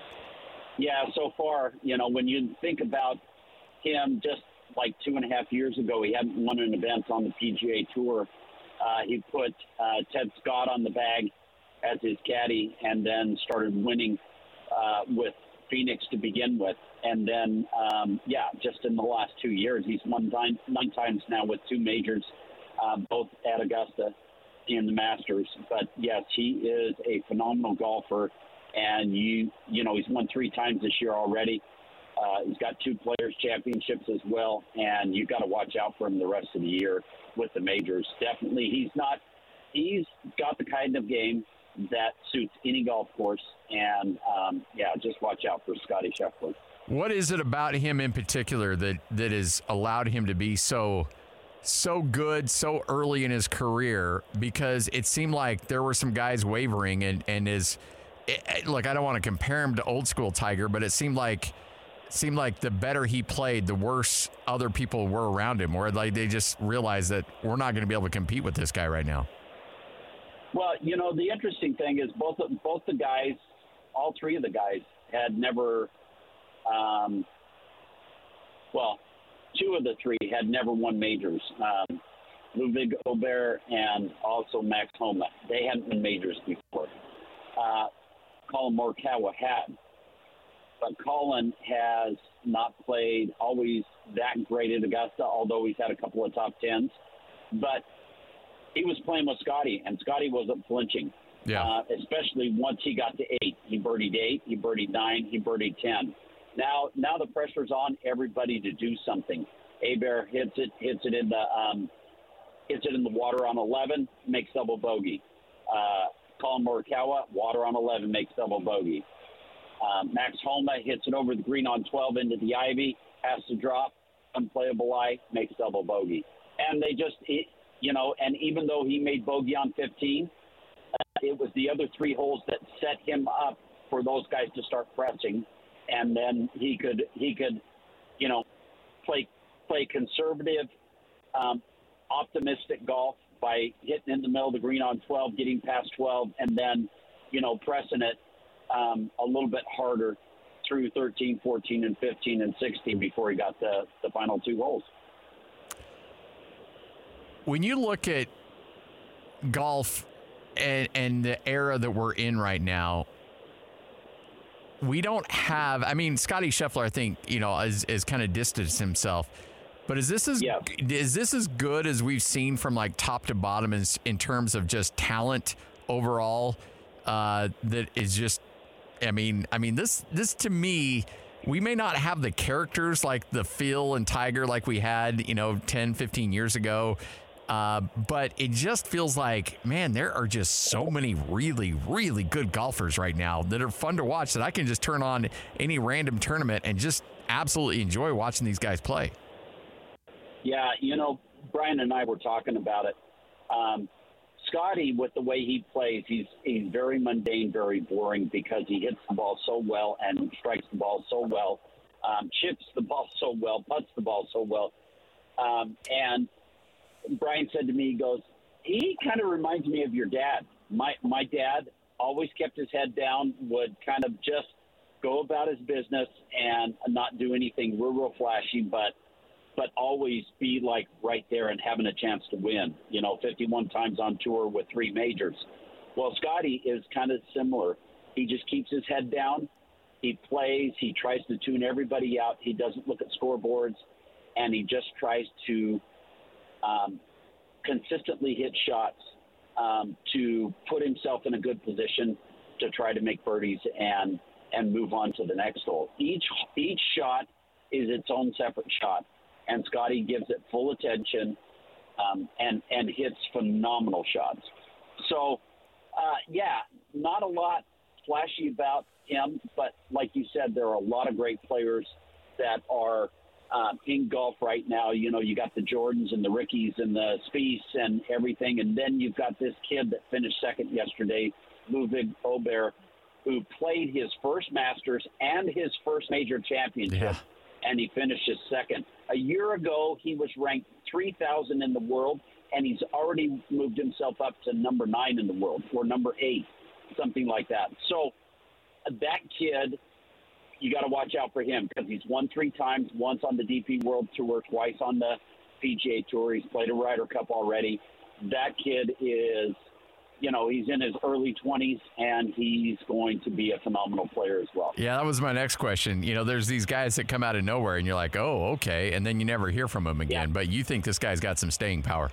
Yeah, so far, you know, when you think about him just like two and a half years ago, he hadn't won an event on the P G A Tour. Uh, he put uh, Ted Scott on the bag as his caddy and then started winning uh, with Phoenix to begin with. And then, um, yeah, just in the last two years, he's won nine, nine times now with two majors, uh, both at Augusta and the Masters. But, yes, he is a phenomenal golfer. And, you you know, he's won three times this year already. Uh, he's got two Players' Championships as well. And you've got to watch out for him the rest of the year with the majors. Definitely, he's not – he's got the kind of game that suits any golf course. And, um, yeah, just watch out for Scotty Scheffler. What is it about him in particular that, that has allowed him to be so so good so early in his career? Because it seemed like there were some guys wavering, and, and his it, look, I don't want to compare him to old school Tiger, but it seemed like it seemed like the better he played, the worse other people were around him, where like they just realized that we're not going to be able to compete with this guy right now. Well, you know, the interesting thing is both both the guys, all three of the guys, had never. Um, well, two of the three had never won majors. Um, Ludwig Aubert, and also Max Homa. They hadn't been majors before. Uh, Colin Morikawa had. But Colin has not played always that great at Augusta, although he's had a couple of top tens. But he was playing with Scotty, and Scotty wasn't flinching. Yeah. Uh, especially once he got to eight. He birdied eight, he birdied nine, he birdied ten. Now, now the pressure's on everybody to do something. Aubert hits it, hits it in the um, hits it in the water on eleven, makes double bogey. Uh, Colin Morikawa, water on eleven, makes double bogey. Um, Max Homa hits it over the green on twelve into the ivy, has to drop, unplayable lie, makes double bogey. And they just, it, you know, and even though he made bogey on fifteen, uh, it was the other three holes that set him up for those guys to start pressing, and then he could he could, you know, play play conservative, um, optimistic golf by hitting in the middle of the green on twelve, getting past twelve, and then, you know, pressing it um, a little bit harder through thirteen, fourteen, and fifteen and sixteen before he got the, the final two holes. When you look at golf and, and the era that we're in right now, we don't have, I mean, Scotty Scheffler, I think, you know, is, is kind of distanced himself. But is this as yeah. is this as good as we've seen from like top to bottom in, in terms of just talent overall? Uh, that is just, I mean, I mean this this to me, we may not have the characters like the Phil and Tiger like we had, you know, ten, fifteen years ago. Uh, but it just feels like, man, there are just so many really, really good golfers right now that are fun to watch that I can just turn on any random tournament and just absolutely enjoy watching these guys play. Yeah, you know, Brian and I were talking about it. Um, Scotty, with the way he plays, he's he's very mundane, very boring because he hits the ball so well and strikes the ball so well, um, chips the ball so well, putts the ball so well. Um, and Brian said to me, he goes, he kind of reminds me of your dad. My my dad always kept his head down, would kind of just go about his business and not do anything real, real flashy, but but always be like right there and having a chance to win, you know, fifty-one times on tour with three majors. Well, Scotty is kind of similar. He just keeps his head down. He plays. He tries to tune everybody out. He doesn't look at scoreboards, and he just tries to um, consistently hit shots um, to put himself in a good position to try to make birdies and and move on to the next hole. Each each shot is its own separate shot, and Scotty gives it full attention um, and and hits phenomenal shots. So, uh, yeah, not a lot flashy about him, but like you said, there are a lot of great players that are um, in golf right now. You know, you got the Jordans and the Rickies and the Spieths and everything, and then you've got this kid that finished second yesterday, Ludwig Aubert, who played his first Masters and his first major championship, yeah. and he finished his second. A year ago, he was ranked three thousand in the world, and he's already moved himself up to number nine in the world, or number eight, something like that. So that kid, you got to watch out for him because he's won three times, once on the D P World Tour, twice on the P G A Tour. He's played a Ryder Cup already. That kid is, you know, he's in his early twenties, and he's going to be a phenomenal player as well. Yeah, that was my next question. You know, there's these guys that come out of nowhere, and you're like, oh, okay, and then you never hear from them again. Yeah. But you think this guy's got some staying power.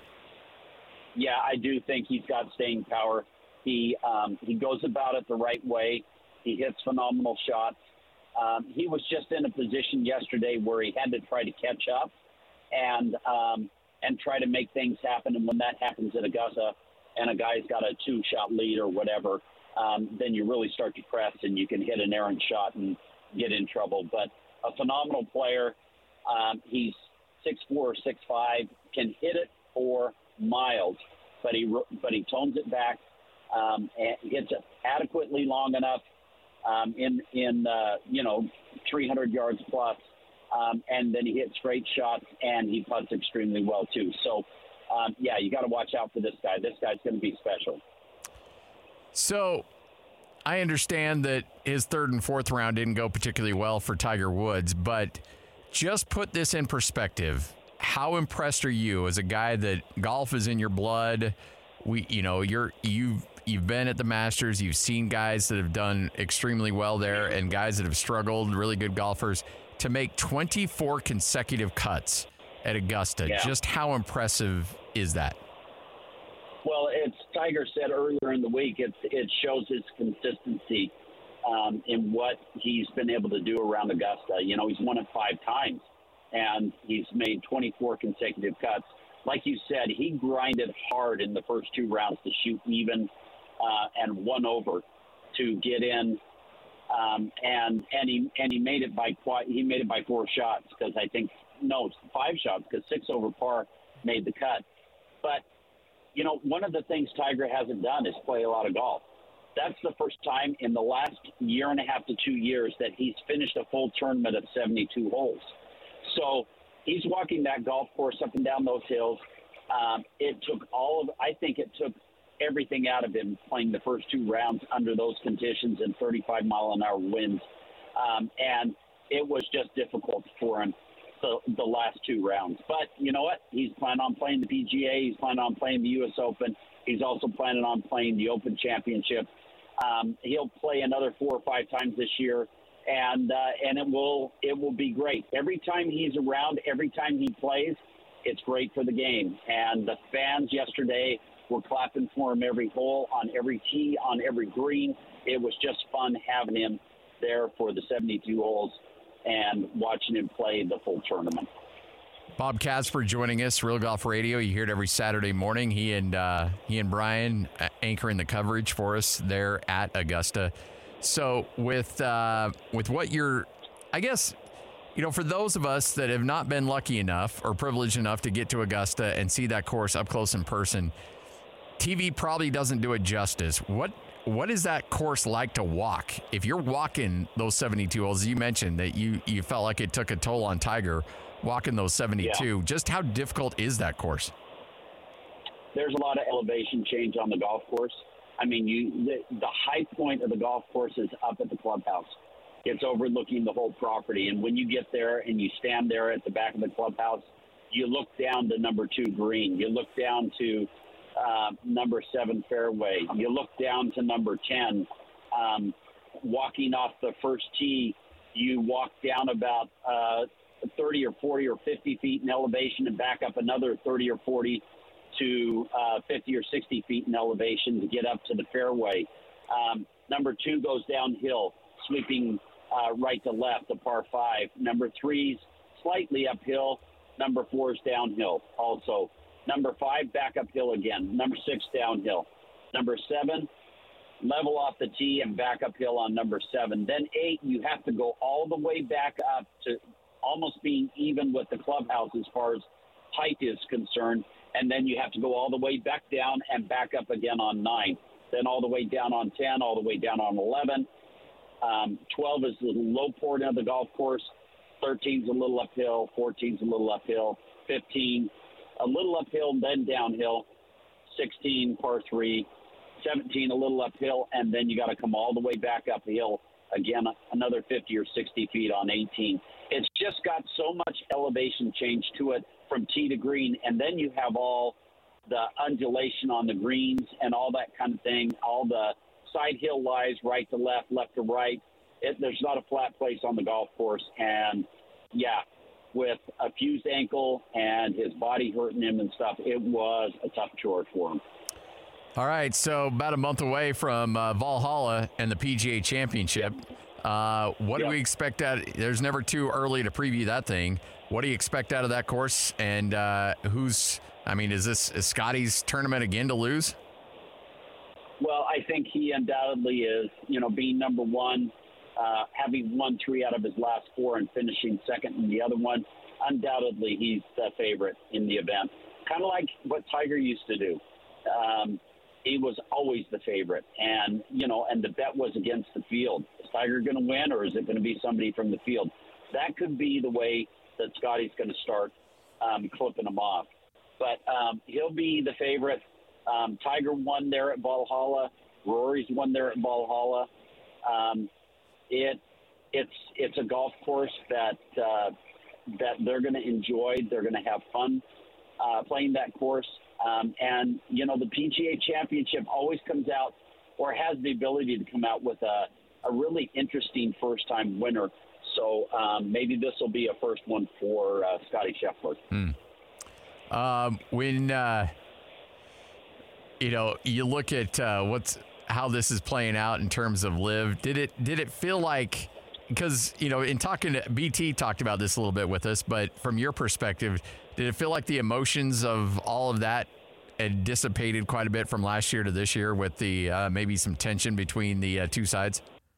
Yeah, I do think he's got staying power. He um, he goes about it the right way. He hits phenomenal shots. Um, he was just in a position yesterday where he had to try to catch up and um, and try to make things happen. And when that happens at Augusta, and a guy's got a two-shot lead or whatever, um, then you really start to press and you can hit an errant shot and get in trouble. But a phenomenal player. Um, he's six four, six five, can hit it for miles, but he but he tones it back um, and hits it adequately long enough um, in in uh, you know three hundred yards plus, um, and then he hits great shots and he putts extremely well too. So. Um, yeah, you got to watch out for this guy. This guy's going to be special. So I understand that his third and fourth round didn't go particularly well for Tiger Woods, but just put this in perspective. how impressed are you as a guy that golf is in your blood? We, you know, you're you've you've been at the Masters. You've seen guys that have done extremely well there, and guys that have struggled, really good golfers. To make twenty-four consecutive cuts at Augusta, Yeah. just how impressive is that? Well, it's Tiger said earlier in the week. It it shows his consistency um, in what he's been able to do around Augusta. You know, he's won it five times, and he's made twenty-four consecutive cuts. Like you said, he grinded hard in the first two rounds to shoot even uh, and one over to get in, um, and and he and he made it by quite, he made it by four shots because I think no five shots because six over par made the cut, but. You know, one of the things Tiger hasn't done is play a lot of golf. That's the first time in the last year and a half to two years that he's finished a full tournament of seventy-two holes. So he's walking that golf course up and down those hills. Um, it took all of, I think it took everything out of him playing the first two rounds under those conditions and thirty-five mile an hour winds. Um, and it was just difficult for him. The, the last two rounds. But you know what? He's planning on playing the P G A. He's planning on playing the U S Open. He's also planning on playing the Open Championship. Um, he'll play another four or five times this year, and uh, and it will it will be great. Every time he's around, every time he plays, it's great for the game. And the fans yesterday were clapping for him every hole, on every tee, on every green. It was just fun having him there for the seventy-two holes and watching him play the full tournament. Bob Casper joining us, Real Golf Radio. You hear it every Saturday morning. He and uh, he and Brian uh, anchoring the coverage for us there at Augusta. So with uh, with what you're, I guess, you know, for those of us that have not been lucky enough or privileged enough to get to Augusta and see that course up close in person, T V probably doesn't do it justice. What What is that course like to walk? If you're walking those seventy-two holes, you mentioned that you, you felt like it took a toll on Tiger walking those seventy-two. Yeah. Just how difficult is that course? There's a lot of elevation change on the golf course. I mean, you the, the high point of the golf course is up at the clubhouse. It's overlooking the whole property. And when you get there and you stand there at the back of the clubhouse, you look down to number two green. You look down to Uh, number seven fairway. You look down to number ten. Um, walking off the first tee, you walk down about uh, thirty or forty or fifty feet in elevation and back up another thirty or forty to uh, fifty or sixty feet in elevation to get up to the fairway. Um, number two goes downhill, sweeping uh, right to left, a par five. Number three's slightly uphill. Number four is downhill also. Number five, back uphill again. Number six, downhill. Number seven, level off the tee and back uphill on number seven. Then eight, you have to go all the way back up to almost being even with the clubhouse as far as height is concerned. And then you have to go all the way back down and back up again on nine. Then all the way down on ten, all the way down on eleven. Um, twelve is the low point of the golf course. thirteen's a little uphill. fourteen's a little uphill. fifteen, a little uphill, then downhill. sixteen, par three. seventeen, a little uphill, and then you got to come all the way back uphill again, another fifty or sixty feet on eighteen. It's just got so much elevation change to it from tee to green, and then you have all the undulation on the greens and all that kind of thing, all the side hill lies, right to left, left to right. It, there's not a flat place on the golf course, and yeah, with a fused ankle and his body hurting him and stuff, it was a tough chore for him. All right, so about a month away from uh, Valhalla and the P G A Championship. Uh, what yep. do we expect out? There's never too early to preview that thing. What do you expect out of that course? And uh, who's, I mean, is this is Scotty's tournament again to lose? Well, I think he undoubtedly is, you know, being number one, uh, having won three out of his last four and finishing second in the other one. Undoubtedly, he's the favorite in the event. Kind of like what Tiger used to do. Um, he was always the favorite. And, you know, and the bet was against the field. Is Tiger going to win, or is it going to be somebody from the field? That could be the way that Scotty's going to start um, clipping him off. But um, he'll be the favorite. Um, Tiger won there at Valhalla. Rory's won there at Valhalla. Um, it it's it's a golf course that uh, that they're going to enjoy. They're going to have fun uh, playing that course. Um, and, you know, the P G A Championship always comes out or has the ability to come out with a, a really interesting first-time winner. So um, maybe this will be a first one for uh, Scotty Scheffler. Hmm. Um, when, uh, you know, you look at uh, what's how this is playing out in terms of Liv, did it did it feel like, because, you know, in talking to B T talked about this a little bit with us, but from your perspective, did it feel like the emotions of all of that had dissipated quite a bit from last year to this year with the uh, maybe some tension between the uh, two sides?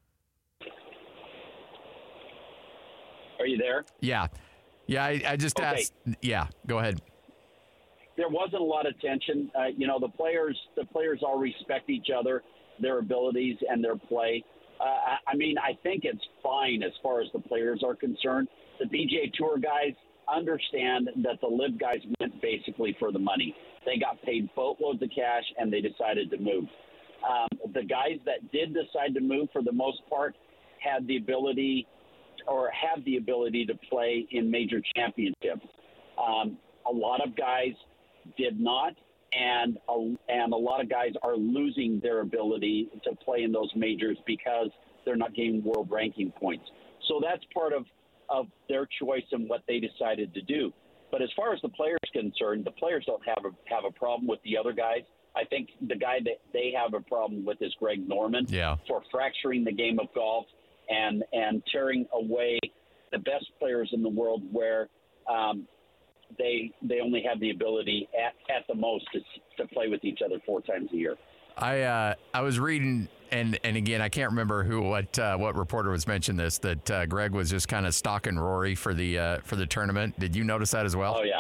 Are you there? Yeah. Yeah, I, I just Okay. asked. Yeah, go ahead. There wasn't a lot of tension. Uh, you know, the players the players all respect each other, their abilities and their play. Uh, I, I mean, I think it's fine as far as the players are concerned. The P G A Tour guys understand that the Liv guys went basically for the money. They got paid boatloads of cash, and they decided to move. Um, the guys that did decide to move, for the most part, had the ability or have the ability to play in major championships. Um, a lot of guys did not, and a, and a lot of guys are losing their ability to play in those majors because they're not getting world ranking points. So that's part of, of their choice and what they decided to do. But as far as the players are concerned, the players don't have a, have a problem with the other guys. I think the guy that they have a problem with is Greg Norman yeah. for fracturing the game of golf and, and tearing away the best players in the world where um, they they only have the ability at, at the most to, to play with each other four times a year. I uh, I was reading, and, and again, I can't remember who what uh, what reporter was mentioning this, that uh, Greg was just kind of stalking Rory for the uh, for the tournament. Did you notice that as well? Oh yeah,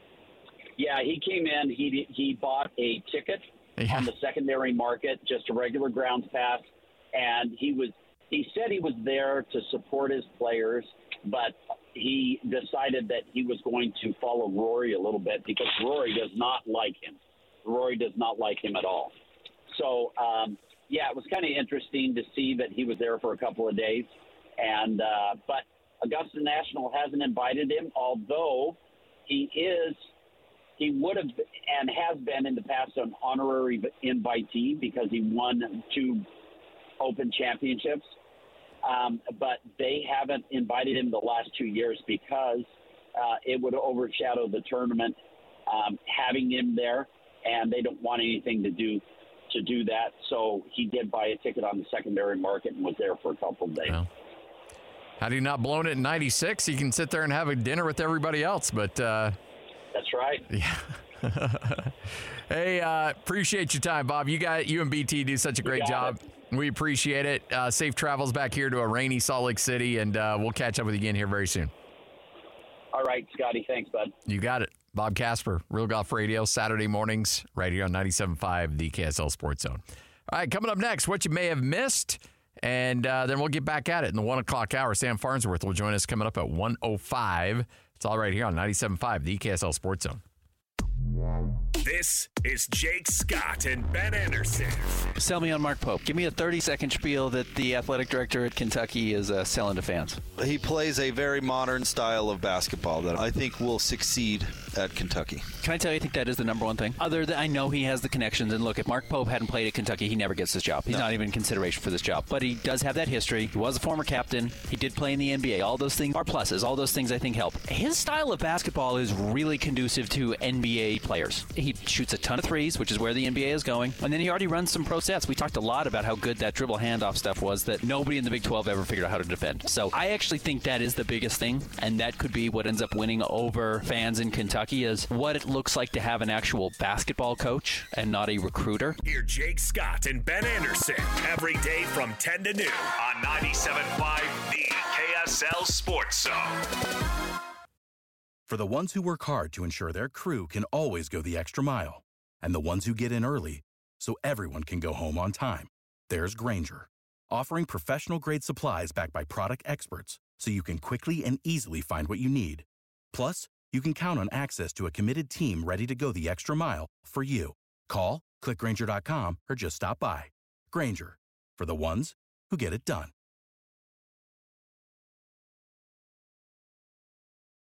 yeah. He came in. He he bought a ticket yeah. on the secondary market, just a regular grounds pass, and he was he said he was there to support his players, but he decided that he was going to follow Rory a little bit because Rory does not like him. Rory does not like him at all. So, um, yeah, it was kind of interesting to see that he was there for a couple of days. And uh, but Augusta National hasn't invited him, although he is, he would have and has been in the past an honorary invitee because he won two Open championships. Um, but they haven't invited him the last two years because uh, it would overshadow the tournament um, having him there, and they don't want anything to do to do that. So he did buy a ticket on the secondary market and was there for a couple of days. Well, had he not blown it in ninety-six, he can sit there and have a dinner with everybody else. But uh, that's right. Yeah. Hey, uh, appreciate your time, Bob. You got you and B T do such a great job. It. We appreciate it. Uh, safe travels back here to a rainy Salt Lake City, and uh, we'll catch up with you again here very soon. All right, Scotty. Thanks, bud. You got it. Bob Casper, Real Golf Radio, Saturday mornings, right here on ninety-seven point five, the K S L Sports Zone. All right, coming up next, what you may have missed, and uh, then we'll get back at it in the one o'clock hour. Sam Farnsworth will join us coming up at one oh five. It's all right here on ninety-seven point five, the K S L Sports Zone. This is Jake Scott and Ben Anderson. Sell me on Mark Pope. Give me a thirty-second spiel that the athletic director at Kentucky is uh, selling to fans. He plays a very modern style of basketball that I think will succeed at Kentucky. Can I tell you, I think that is the number one thing. Other than I know he has the connections, and look, if Mark Pope hadn't played at Kentucky, he never gets this job. He's no. not even in consideration for this job. But he does have that history. He was a former captain. He did play in the N B A. All those things are pluses. All those things I think help. His style of basketball is really conducive to N B A players. He shoots a ton of threes, which is where the N B A is going. And then he already runs some pro sets. We talked a lot about how good that dribble handoff stuff was that nobody in the Big twelve ever figured out how to defend. So I actually think that is the biggest thing, and that could be what ends up winning over fans in Kentucky is what it looks like to have an actual basketball coach and not a recruiter. Hear Jake Scott and Ben Anderson every day from ten to noon on ninety-seven point five, the K S L Sports Zone. For the ones who work hard to ensure their crew can always go the extra mile, and the ones who get in early so everyone can go home on time, there's Grainger, offering professional-grade supplies backed by product experts so you can quickly and easily find what you need. Plus, you can count on access to a committed team ready to go the extra mile for you. Call, click Grainger dot com, or just stop by. Grainger, for the ones who get it done.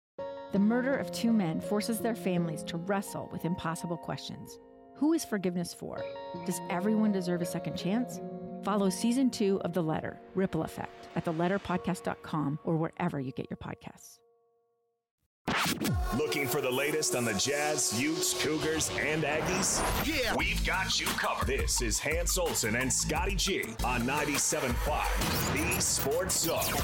The murder of two men forces their families to wrestle with impossible questions. Who is forgiveness for? Does everyone deserve a second chance? Follow season two of The Letter, Ripple Effect, at the letter podcast dot com or wherever you get your podcasts. Looking for the latest on the Jazz, Utes, Cougars, and Aggies? Yeah! We've got you covered. This is Hans Olsen and Scotty G on ninety-seven point five, The Sports Zone.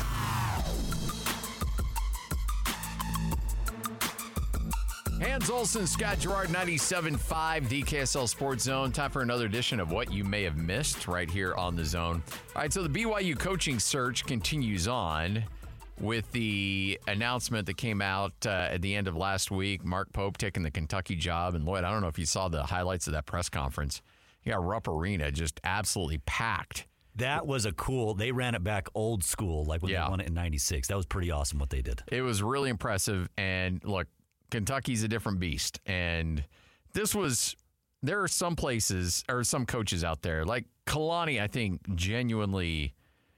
Hans Olsen, Scott Gerard, ninety-seven point five, the K S L Sports Zone. Time for another edition of What You May Have Missed right here on the Zone. All right, so the B Y U coaching search continues on with the announcement that came out uh, at the end of last week. Mark Pope taking the Kentucky job. And Lloyd, I don't know if you saw the highlights of that press conference. Yeah, Rupp Arena just absolutely packed. That was a cool, they ran it back old school, like when Yeah. they won it in ninety-six. That was pretty awesome what they did. It was really impressive. And look, Kentucky's a different beast. And this was, there are some places or some coaches out there, like Kalani, I think genuinely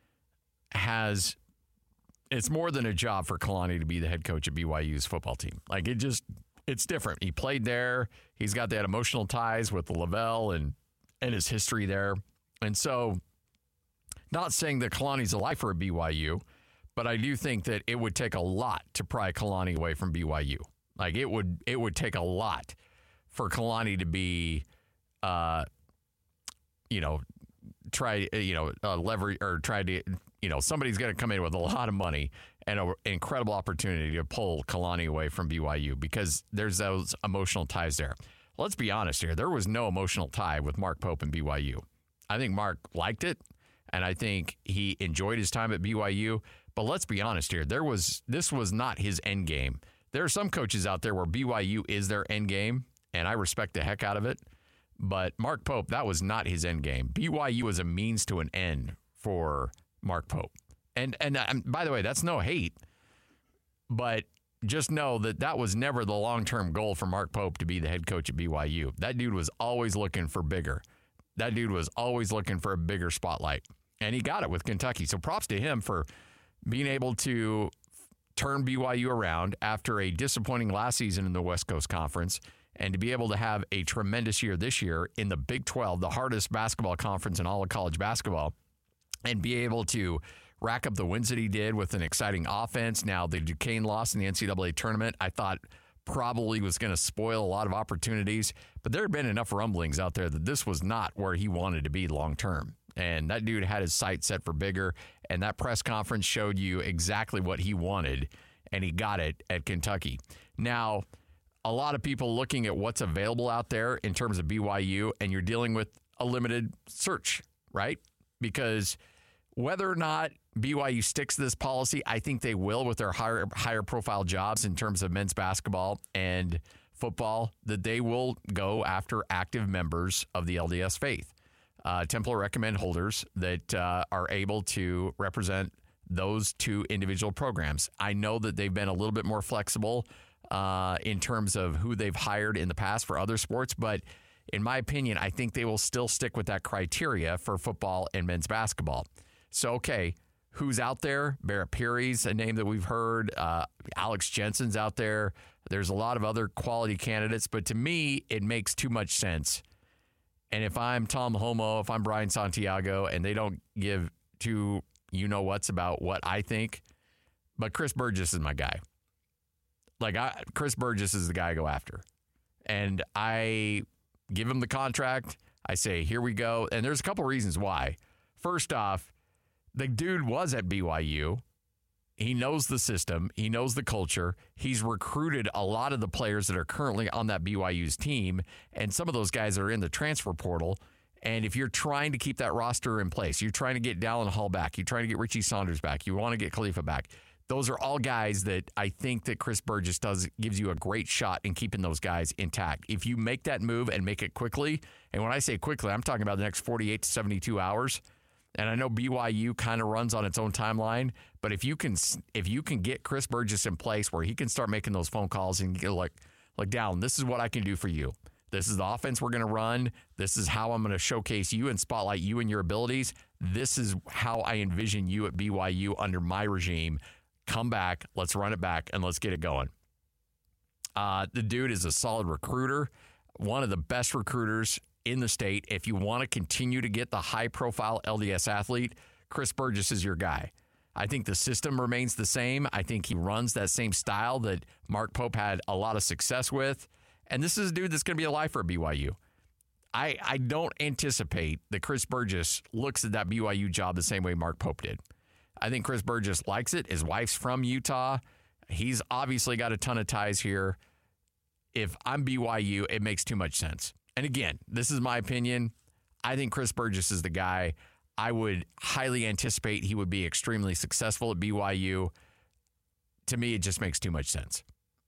has, it's more than a job for Kalani to be the head coach at B Y U's football team. Like it just, it's different. He played there. He's got that emotional ties with Lavelle and, and his history there. And so, not saying that Kalani's a lifer at B Y U, but I do think that it would take a lot to pry Kalani away from B Y U. Like it would, it would take a lot for Kalani to be, uh, you know, try, you know, uh, leverage or try to, you know, somebody's going to come in with a lot of money and an incredible opportunity to pull Kalani away from B Y U because there's those emotional ties there. Let's be honest here. There was no emotional tie with Mark Pope and B Y U. I think Mark liked it, and I think he enjoyed his time at B Y U. But let's be honest here. There was this was not his end game. There are some coaches out there where B Y U is their end game, and I respect the heck out of it. But Mark Pope, that was not his end game. B Y U was a means to an end for Mark Pope. And, and and by the way, that's no hate, but just know that that was never the long-term goal for Mark Pope to be the head coach at B Y U. That dude was always looking for bigger. That dude was always looking for a bigger spotlight, and he got it with Kentucky. So props to him for being able to turn B Y U around after a disappointing last season in the West Coast Conference and to be able to have a tremendous year this year in the Big twelve, the hardest basketball conference in all of college basketball, and be able to rack up the wins that he did with an exciting offense. Now, the Duquesne loss in the N C double A tournament, I thought probably was going to spoil a lot of opportunities, but there had been enough rumblings out there that this was not where he wanted to be long term. And that dude had his sights set for bigger, and that press conference showed you exactly what he wanted, and he got it at Kentucky. Now, a lot of people looking at what's available out there in terms of B Y U, and you're dealing with a limited search, right? Because whether or not B Y U sticks to this policy, I think they will with their higher higher profile jobs in terms of men's basketball and football, that they will go after active members of the L D S faith. Uh, Templar recommend holders that uh, are able to represent those two individual programs. I know that they've been a little bit more flexible uh, in terms of who they've hired in the past for other sports, but in my opinion, I think they will still stick with that criteria for football and men's basketball. So, okay, who's out there? Barrett Peary's a name that we've heard. Uh, Alex Jensen's out there. There's a lot of other quality candidates, but to me, it makes too much sense. And if I'm Tom Homo, if I'm Brian Santiago, and they don't give two you-know-whats about what I think, but Chris Burgess is my guy. Like, I, Chris Burgess is the guy I go after. And I give him the contract. I say, here we go. And there's a couple reasons why. First off, the dude was at B Y U. He knows the system. He knows the culture. He's recruited a lot of the players that are currently on that B Y U's team, and some of those guys are in the transfer portal. And if you're trying to keep that roster in place, you're trying to get Dallin Hall back, you're trying to get Richie Saunders back, you want to get Khalifa back, those are all guys that I think that Chris Burgess does gives you a great shot in keeping those guys intact. If you make that move and make it quickly, and when I say quickly, I'm talking about the next forty-eight to seventy-two hours. And I know B Y U kind of runs on its own timeline, but if you can if you can get Chris Burgess in place where he can start making those phone calls and get like, like down, this is what I can do for you. This is the offense we're going to run. This is how I'm going to showcase you and spotlight you and your abilities. This is how I envision you at B Y U under my regime. Come back, let's run it back, and let's get it going. Uh, the dude is a solid recruiter, one of the best recruiters in the state. If you want to continue to get the high-profile L D S athlete, Chris Burgess is your guy. I think the system remains the same. I think he runs that same style that Mark Pope had a lot of success with. And this is a dude that's going to be a lifer at B Y U. I, I don't anticipate that Chris Burgess looks at that B Y U job the same way Mark Pope did. I think Chris Burgess likes it. His wife's from Utah. He's obviously got a ton of ties here. If I'm B Y U, it makes too much sense. And again, this is my opinion. I think Chris Burgess is the guy. I would highly anticipate he would be extremely successful at B Y U. To me, it just makes too much sense.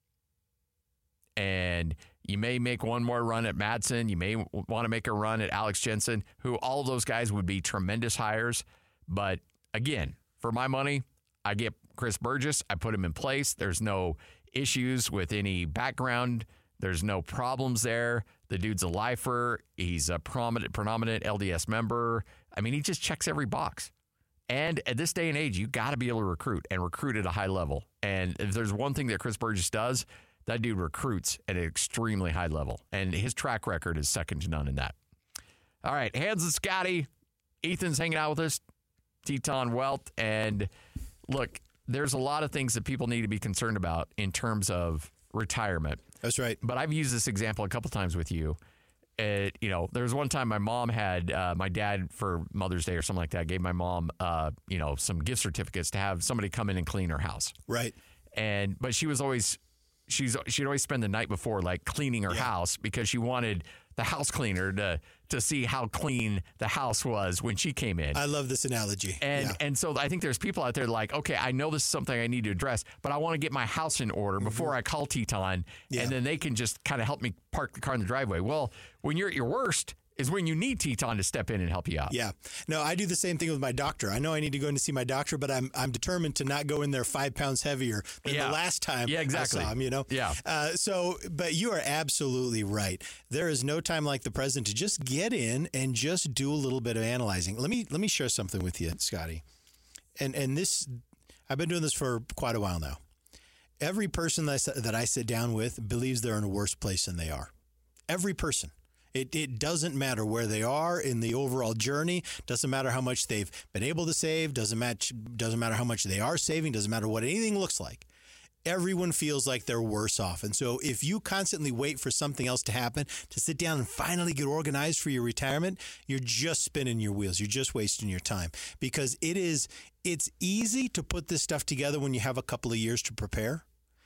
And you may make one more run at Madsen. You may want to make a run at Alex Jensen, who all of those guys would be tremendous hires. But again, for my money, I get Chris Burgess. I put him in place. There's no issues with any background. There's no problems there. The dude's a lifer. He's a prominent, predominant L D S member. I mean, he just checks every box. And at this day and age, you got to be able to recruit and recruit at a high level. And if there's one thing that Chris Burgess does, that dude recruits at an extremely high level. And his track record is second to none in that. All right, Hans and Scotty. Ethan's hanging out with us. Teton Wealth. And look, there's a lot of things that people need to be concerned about in terms of retirement. That's right. But I've used this example a couple times with you. It, you know, there was one time my mom had, uh, my dad for Mother's Day or something like that, gave my mom, uh, you know, some gift certificates to have somebody come in and clean her house. Right. And, but she was always, she's, she'd always spend the night before like cleaning her yeah. house because she wanted the house cleaner to to see how clean the house was when she came in. I love this analogy. And yeah. and so I think there's people out there like, okay, I know this is something I need to address, but I want to get my house in order before mm-hmm. I call Teton, yeah. and then they can just kind of help me park the car in the driveway. Well, when you're at your worst is when you need Teton to step in and help you out. Yeah. No, I do the same thing with my doctor. I know I need to go in to see my doctor, but I'm I'm determined to not go in there five pounds heavier than yeah. the last time yeah, exactly. I saw him, you know? Yeah. Uh, so, but you are absolutely right. There is no time like the present to just get in and just do a little bit of analyzing. Let me let me share something with you, Scotty. And and this, I've been doing this for quite a while now. Every person that I, that I sit down with believes they're in a worse place than they are. Every person. It it doesn't matter where they are in the overall journey. Doesn't matter how much they've been able to save. Doesn't match. Doesn't matter how much they are saving. Doesn't matter what anything looks like. Everyone feels like they're worse off. And so if you constantly wait for something else to happen to sit down and finally get organized for your retirement, you're just spinning your wheels. You're just wasting your time because it is. It's easy to put this stuff together when you have a couple of years to prepare.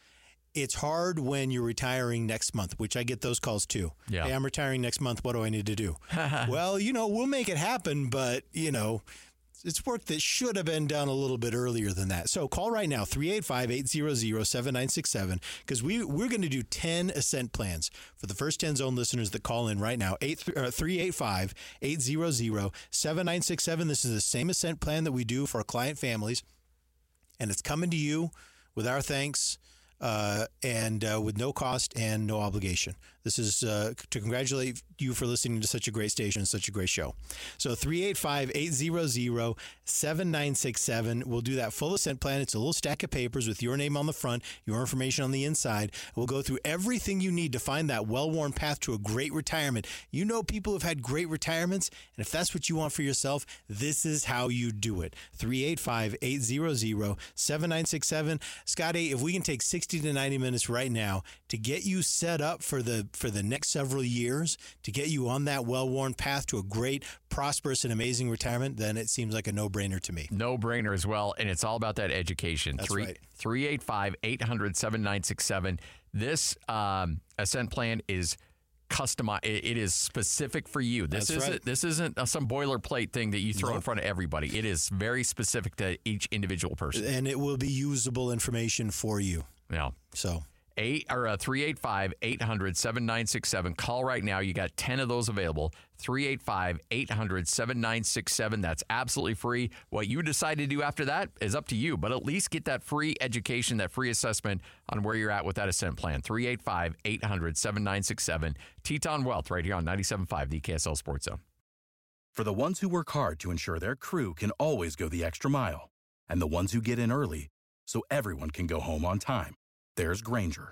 It's hard when you're retiring next month, which I get those calls too. Yeah. Hey, I'm retiring next month. What do I need to do? Well, you know, we'll make it happen, but, you know, it's work that should have been done a little bit earlier than that. So call right now, three eight five, eight hundred, seven nine six seven, because we, we're going to do ten Ascent plans for the first ten Zone listeners that call in right now, three eight five, eight hundred, seven nine six seven. This is the same Ascent plan that we do for our client families, and it's coming to you with our thanks. Uh, and uh, with no cost and no obligation. This is uh, to congratulate you for listening to such a great station and such a great show. So three eight five, eight hundred, seven nine six seven. We'll do that full Ascent plan. It's a little stack of papers with your name on the front, your information on the inside. We'll go through everything you need to find that well-worn path to a great retirement. You know people who've had great retirements, and if that's what you want for yourself, this is how you do it. three eight five, eight hundred, seven nine six seven. Scotty, if we can take sixty to ninety minutes right now to get you set up for the for the next several years, to get you on that well-worn path to a great, prosperous, and amazing retirement, then it seems like a no-brainer to me. No-brainer as well, and it's all about that education. That's Three, right. three eight five, eight hundred, seven nine six seven. This um, Ascent plan is customized. It, it is specific for you. This That's isn't right. This isn't a, some boilerplate thing that you throw Nope. in front of everybody. It is very specific to each individual person. And it will be usable information for you. Yeah. So eight or uh, three eight five, eight hundred, seven nine six seven. Call right now. You got ten of those available. three eight five, eight hundred, seven nine six seven. That's absolutely free. What you decide to do after that is up to you, but at least get that free education, that free assessment on where you're at with that Ascent plan. three eight five, eight hundred, seven nine six seven. Teton Wealth right here on ninety-seven point five, the K S L Sports Zone. For the ones who work hard to ensure their crew can always go the extra mile, and the ones who get in early so everyone can go home on time, there's Grainger,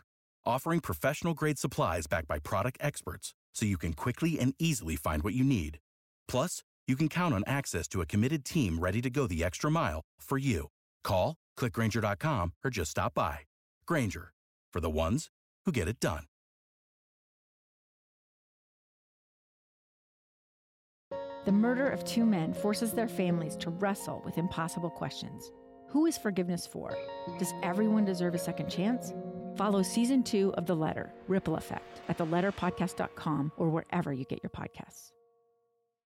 offering professional-grade supplies backed by product experts so you can quickly and easily find what you need. Plus, you can count on access to a committed team ready to go the extra mile for you. Call, click Grainger dot com, or just stop by. Grainger, for the ones who get it done. The murder of two men forces their families to wrestle with impossible questions. Who is forgiveness for? Does everyone deserve a second chance? Follow season two of The Letter, Ripple Effect, at the letter podcast dot com or wherever you get your podcasts.